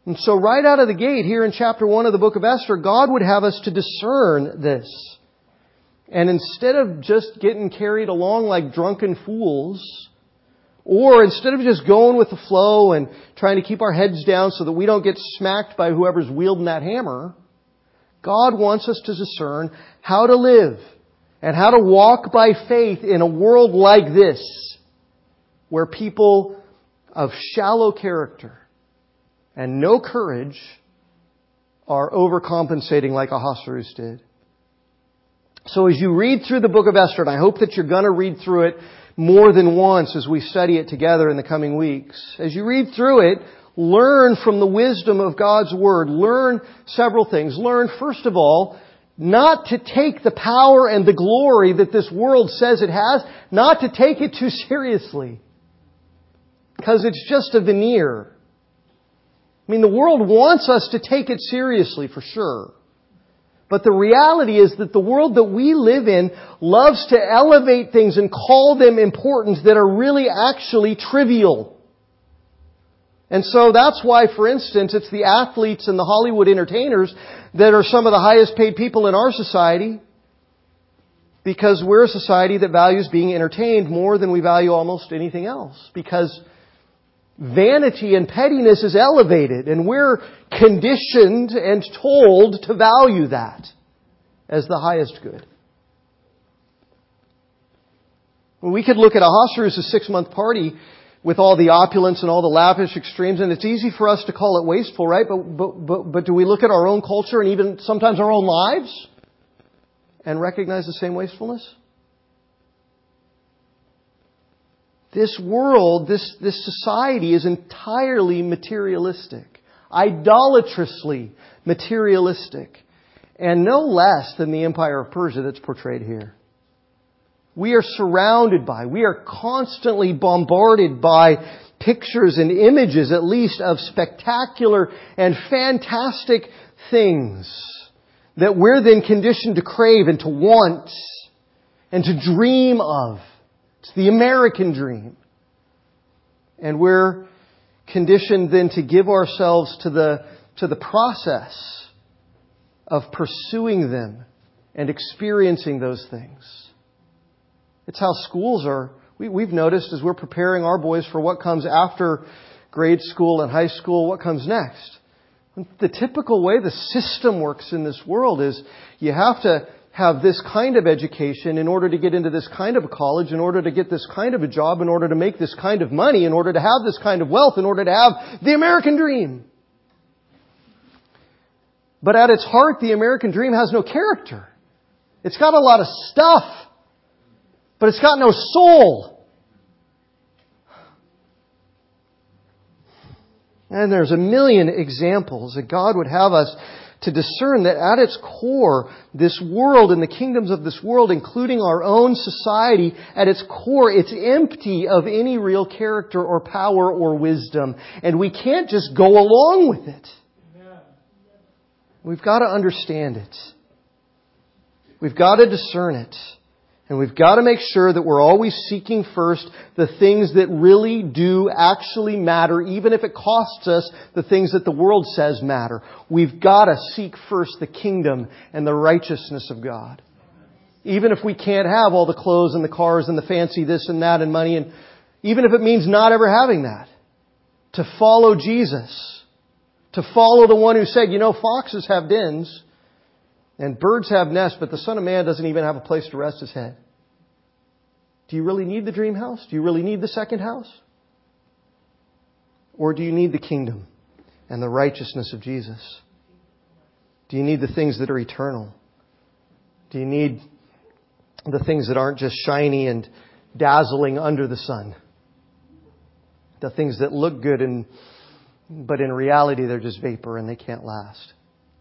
And so right out of the gate here in chapter one of the book of Esther, God would have us to discern this. And instead of just getting carried along like drunken fools, or instead of just going with the flow and trying to keep our heads down so that we don't get smacked by whoever's wielding that hammer, God wants us to discern how to live and how to walk by faith in a world like this, where people of shallow character and no courage are overcompensating like Ahasuerus did. So as you read through the book of Esther, and I hope that you're going to read through it more than once as we study it together in the coming weeks. As you read through it, learn from the wisdom of God's Word. Learn several things. Learn, first of all, not to take the power and the glory that this world says it has, not to take it too seriously. Because it's just a veneer. I mean, the world wants us to take it seriously, for sure. But the reality is that the world that we live in loves to elevate things and call them important that are really actually trivial. And so that's why, for instance, it's the athletes and the Hollywood entertainers that are some of the highest paid people in our society. Because we're a society that values being entertained more than we value almost anything else. Because vanity and pettiness is elevated, and we're conditioned and told to value that as the highest good. We could look at Ahasuerus' six-month party with all the opulence and all the lavish extremes, and it's easy for us to call it wasteful, right? But, but, but, but do we look at our own culture and even sometimes our own lives and recognize the same wastefulness? This world, this, this society is entirely materialistic, idolatrously materialistic, and no less than the Empire of Persia that's portrayed here. We are surrounded by, we are constantly bombarded by pictures and images, at least, of spectacular and fantastic things that we're then conditioned to crave and to want and to dream of. It's the American dream. And we're conditioned then to give ourselves to the, to the process of pursuing them and experiencing those things. It's how schools are. We, we've noticed as we're preparing our boys for what comes after grade school and high school, what comes next. The typical way the system works in this world is you have to have this kind of education in order to get into this kind of a college, in order to get this kind of a job, in order to make this kind of money, in order to have this kind of wealth, in order to have the American dream. But at its heart, the American dream has no character. It's got a lot of stuff, but it's got no soul. And there's a million examples that God would have us to discern that at its core, this world and the kingdoms of this world, including our own society, at its core, it's empty of any real character or power or wisdom. And we can't just go along with it. We've got to understand it. We've got to discern it. And we've got to make sure that we're always seeking first the things that really do actually matter, even if it costs us the things that the world says matter. We've got to seek first the kingdom and the righteousness of God. Even if we can't have all the clothes and the cars and the fancy this and that and money, and even if it means not ever having that. To follow Jesus. To follow the one who said, you know, foxes have dens and birds have nests, but the Son of Man doesn't even have a place to rest his head. Do you really need the dream house? Do you really need the second house? Or do you need the kingdom and the righteousness of Jesus? Do you need the things that are eternal? Do you need the things that aren't just shiny and dazzling under the sun? The things that look good, and but in reality they're just vapor and they can't last.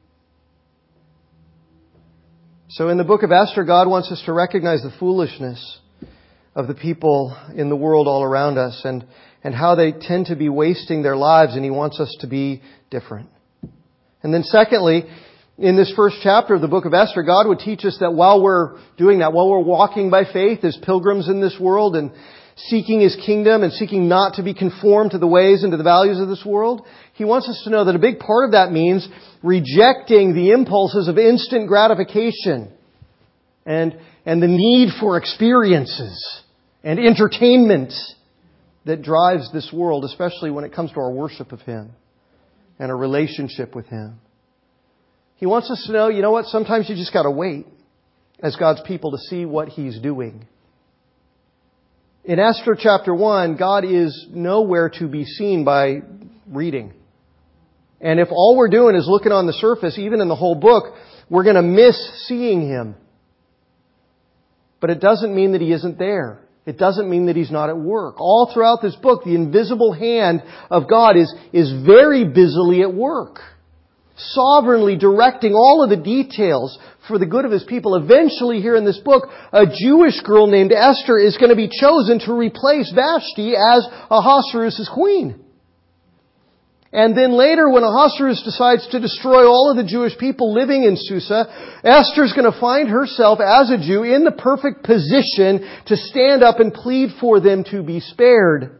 So in the book of Esther, God wants us to recognize the foolishness of the people in the world all around us and, and how they tend to be wasting their lives, and He wants us to be different. And then secondly, in this first chapter of the book of Esther, God would teach us that while we're doing that, while we're walking by faith as pilgrims in this world and seeking His kingdom and seeking not to be conformed to the ways and to the values of this world, He wants us to know that a big part of that means rejecting the impulses of instant gratification and, and the need for experiences and entertainment that drives this world, especially when it comes to our worship of Him and a relationship with Him. He wants us to know, you know what, sometimes you just got to wait as God's people to see what He's doing. In Esther chapter one, God is nowhere to be seen by reading. And if all we're doing is looking on the surface, even in the whole book, we're going to miss seeing Him. But it doesn't mean that He isn't there. It doesn't mean that He's not at work. All throughout this book, the invisible hand of God is, is very busily at work, sovereignly directing all of the details for the good of His people. Eventually, here in this book, a Jewish girl named Esther is going to be chosen to replace Vashti as Ahasuerus' queen. And then later, when Ahasuerus decides to destroy all of the Jewish people living in Susa, Esther's going to find herself as a Jew in the perfect position to stand up and plead for them to be spared.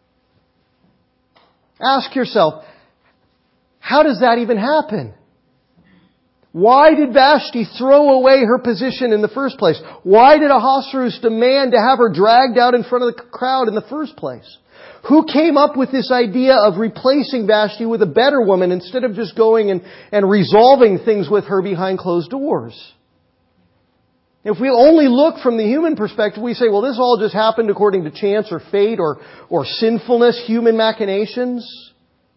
Ask yourself, how does that even happen? Why did Vashti throw away her position in the first place? Why did Ahasuerus demand to have her dragged out in front of the crowd in the first place? Who came up with this idea of replacing Vashti with a better woman instead of just going and, and resolving things with her behind closed doors? If we only look from the human perspective, we say, well, this all just happened according to chance or fate or, or sinfulness, human machinations.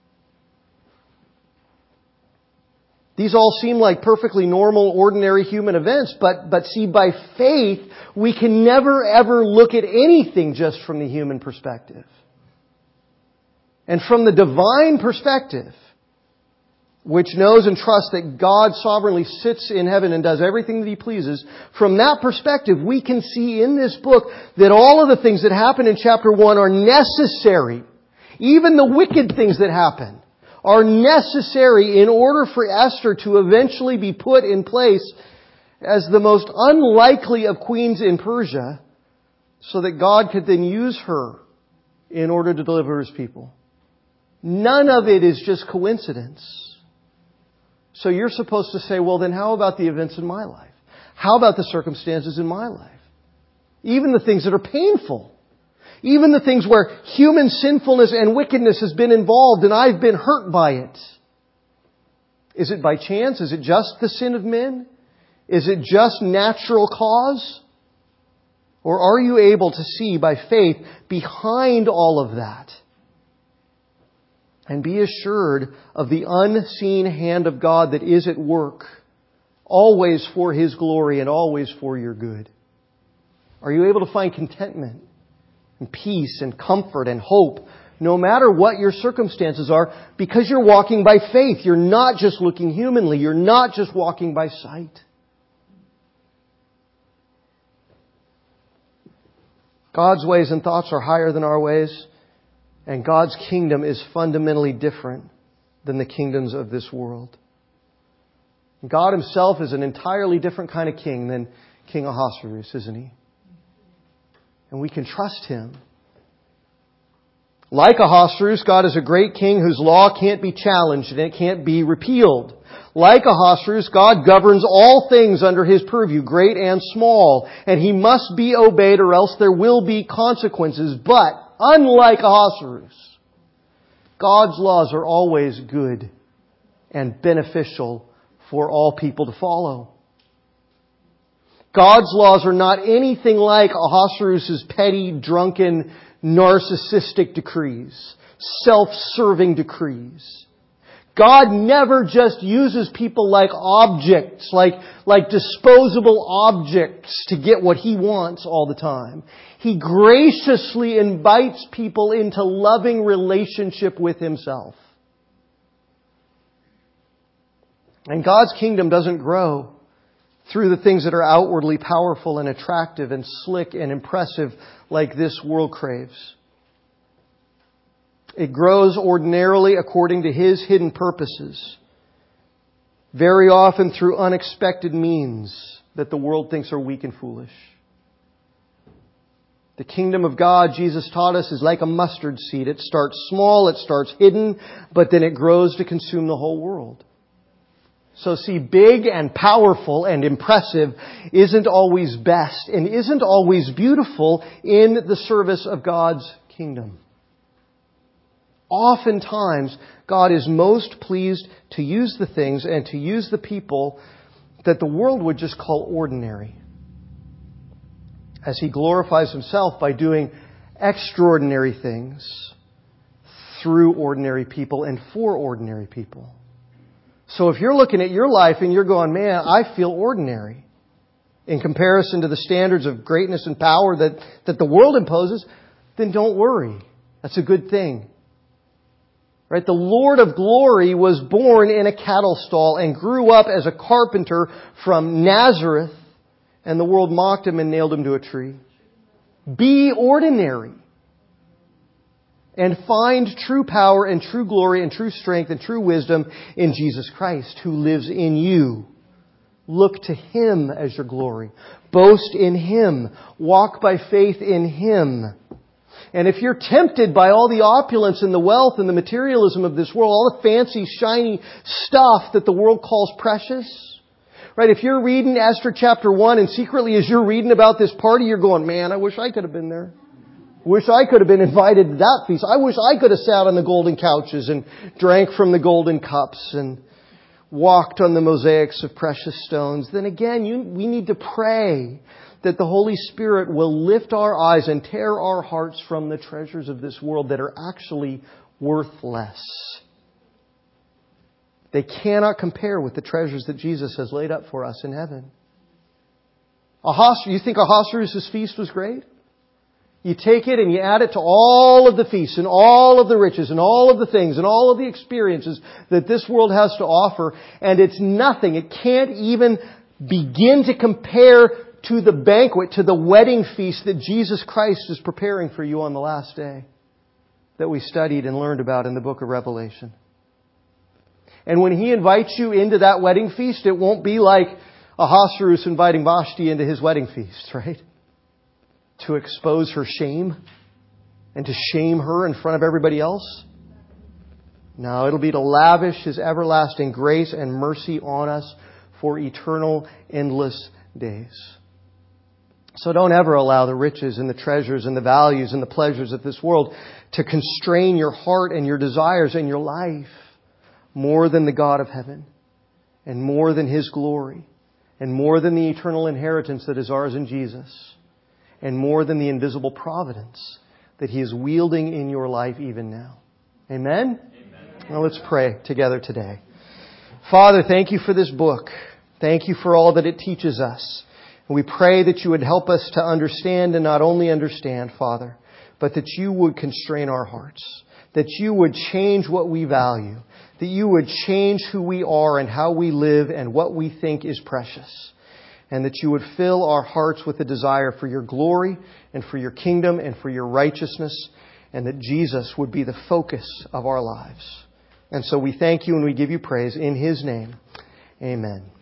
These all seem like perfectly normal, ordinary human events, but, but see, by faith, we can never ever look at anything just from the human perspective. And from the divine perspective, which knows and trusts that God sovereignly sits in heaven and does everything that He pleases, from that perspective, we can see in this book that all of the things that happen in chapter one are necessary. Even the wicked things that happen are necessary in order for Esther to eventually be put in place as the most unlikely of queens in Persia, so that God could then use her in order to deliver His people. None of it is just coincidence. So you're supposed to say, well, then how about the events in my life? How about the circumstances in my life? Even the things that are painful. Even the things where human sinfulness and wickedness has been involved and I've been hurt by it. Is it by chance? Is it just the sin of men? Is it just natural cause? Or are you able to see by faith behind all of that? And be assured of the unseen hand of God that is at work, always for His glory and always for your good. Are you able to find contentment and peace and comfort and hope, no matter what your circumstances are, because you're walking by faith? You're not just looking humanly. You're not just walking by sight. God's ways and thoughts are higher than our ways, and God's kingdom is fundamentally different than the kingdoms of this world. God Himself is an entirely different kind of king than King Ahasuerus, isn't He? And we can trust Him. Like Ahasuerus, God is a great king whose law can't be challenged and it can't be repealed. Like Ahasuerus, God governs all things under His purview, great and small, and He must be obeyed or else there will be consequences. But, unlike Ahasuerus, God's laws are always good and beneficial for all people to follow. God's laws are not anything like Ahasuerus' petty, drunken, narcissistic decrees, self-serving decrees. God never just uses people like objects, like, like disposable objects to get what He wants all the time. He graciously invites people into loving relationship with Himself. And God's kingdom doesn't grow through the things that are outwardly powerful and attractive and slick and impressive like this world craves. It grows ordinarily according to His hidden purposes, very often through unexpected means that the world thinks are weak and foolish. The kingdom of God, Jesus taught us, is like a mustard seed. It starts small, it starts hidden, but then it grows to consume the whole world. So see, big and powerful and impressive isn't always best and isn't always beautiful in the service of God's kingdom. Oftentimes, God is most pleased to use the things and to use the people that the world would just call ordinary, as He glorifies Himself by doing extraordinary things through ordinary people and for ordinary people. So if you're looking at your life and you're going, man, I feel ordinary in comparison to the standards of greatness and power that, that the world imposes, then don't worry. That's a good thing. Right? The Lord of glory was born in a cattle stall and grew up as a carpenter from Nazareth, and the world mocked Him and nailed Him to a tree. Be ordinary. And find true power and true glory and true strength and true wisdom in Jesus Christ, who lives in you. Look to Him as your glory. Boast in Him. Walk by faith in Him. And if you're tempted by all the opulence and the wealth and the materialism of this world, all the fancy, shiny stuff that the world calls precious, right? If you're reading Esther chapter one and secretly as you're reading about this party, you're going, man, I wish I could have been there. Wish I could have been invited to that feast. I wish I could have sat on the golden couches and drank from the golden cups and walked on the mosaics of precious stones. Then again, you, we need to pray that the Holy Spirit will lift our eyes and tear our hearts from the treasures of this world that are actually worthless. They cannot compare with the treasures that Jesus has laid up for us in heaven. Ahasuerus, you think Ahasuerus' feast was great? You take it and you add it to all of the feasts and all of the riches and all of the things and all of the experiences that this world has to offer, and it's nothing. It can't even begin to compare to the banquet, to the wedding feast that Jesus Christ is preparing for you on the last day that we studied and learned about in the book of Revelation. And when He invites you into that wedding feast, it won't be like Ahasuerus inviting Vashti into his wedding feast, right? To expose her shame and to shame her in front of everybody else. No, it'll be to lavish His everlasting grace and mercy on us for eternal, endless days. So don't ever allow the riches and the treasures and the values and the pleasures of this world to constrain your heart and your desires and your life more than the God of heaven and more than His glory and more than the eternal inheritance that is ours in Jesus and more than the invisible providence that He is wielding in your life even now. Amen? Amen. Now let's pray together today. Father, thank You for this book. Thank You for all that it teaches us. And we pray that You would help us to understand, and not only understand, Father, but that You would constrain our hearts, that You would change what we value, that You would change who we are and how we live and what we think is precious, and that You would fill our hearts with a desire for Your glory and for Your kingdom and for Your righteousness, and that Jesus would be the focus of our lives. And so we thank You and we give You praise in His name. Amen.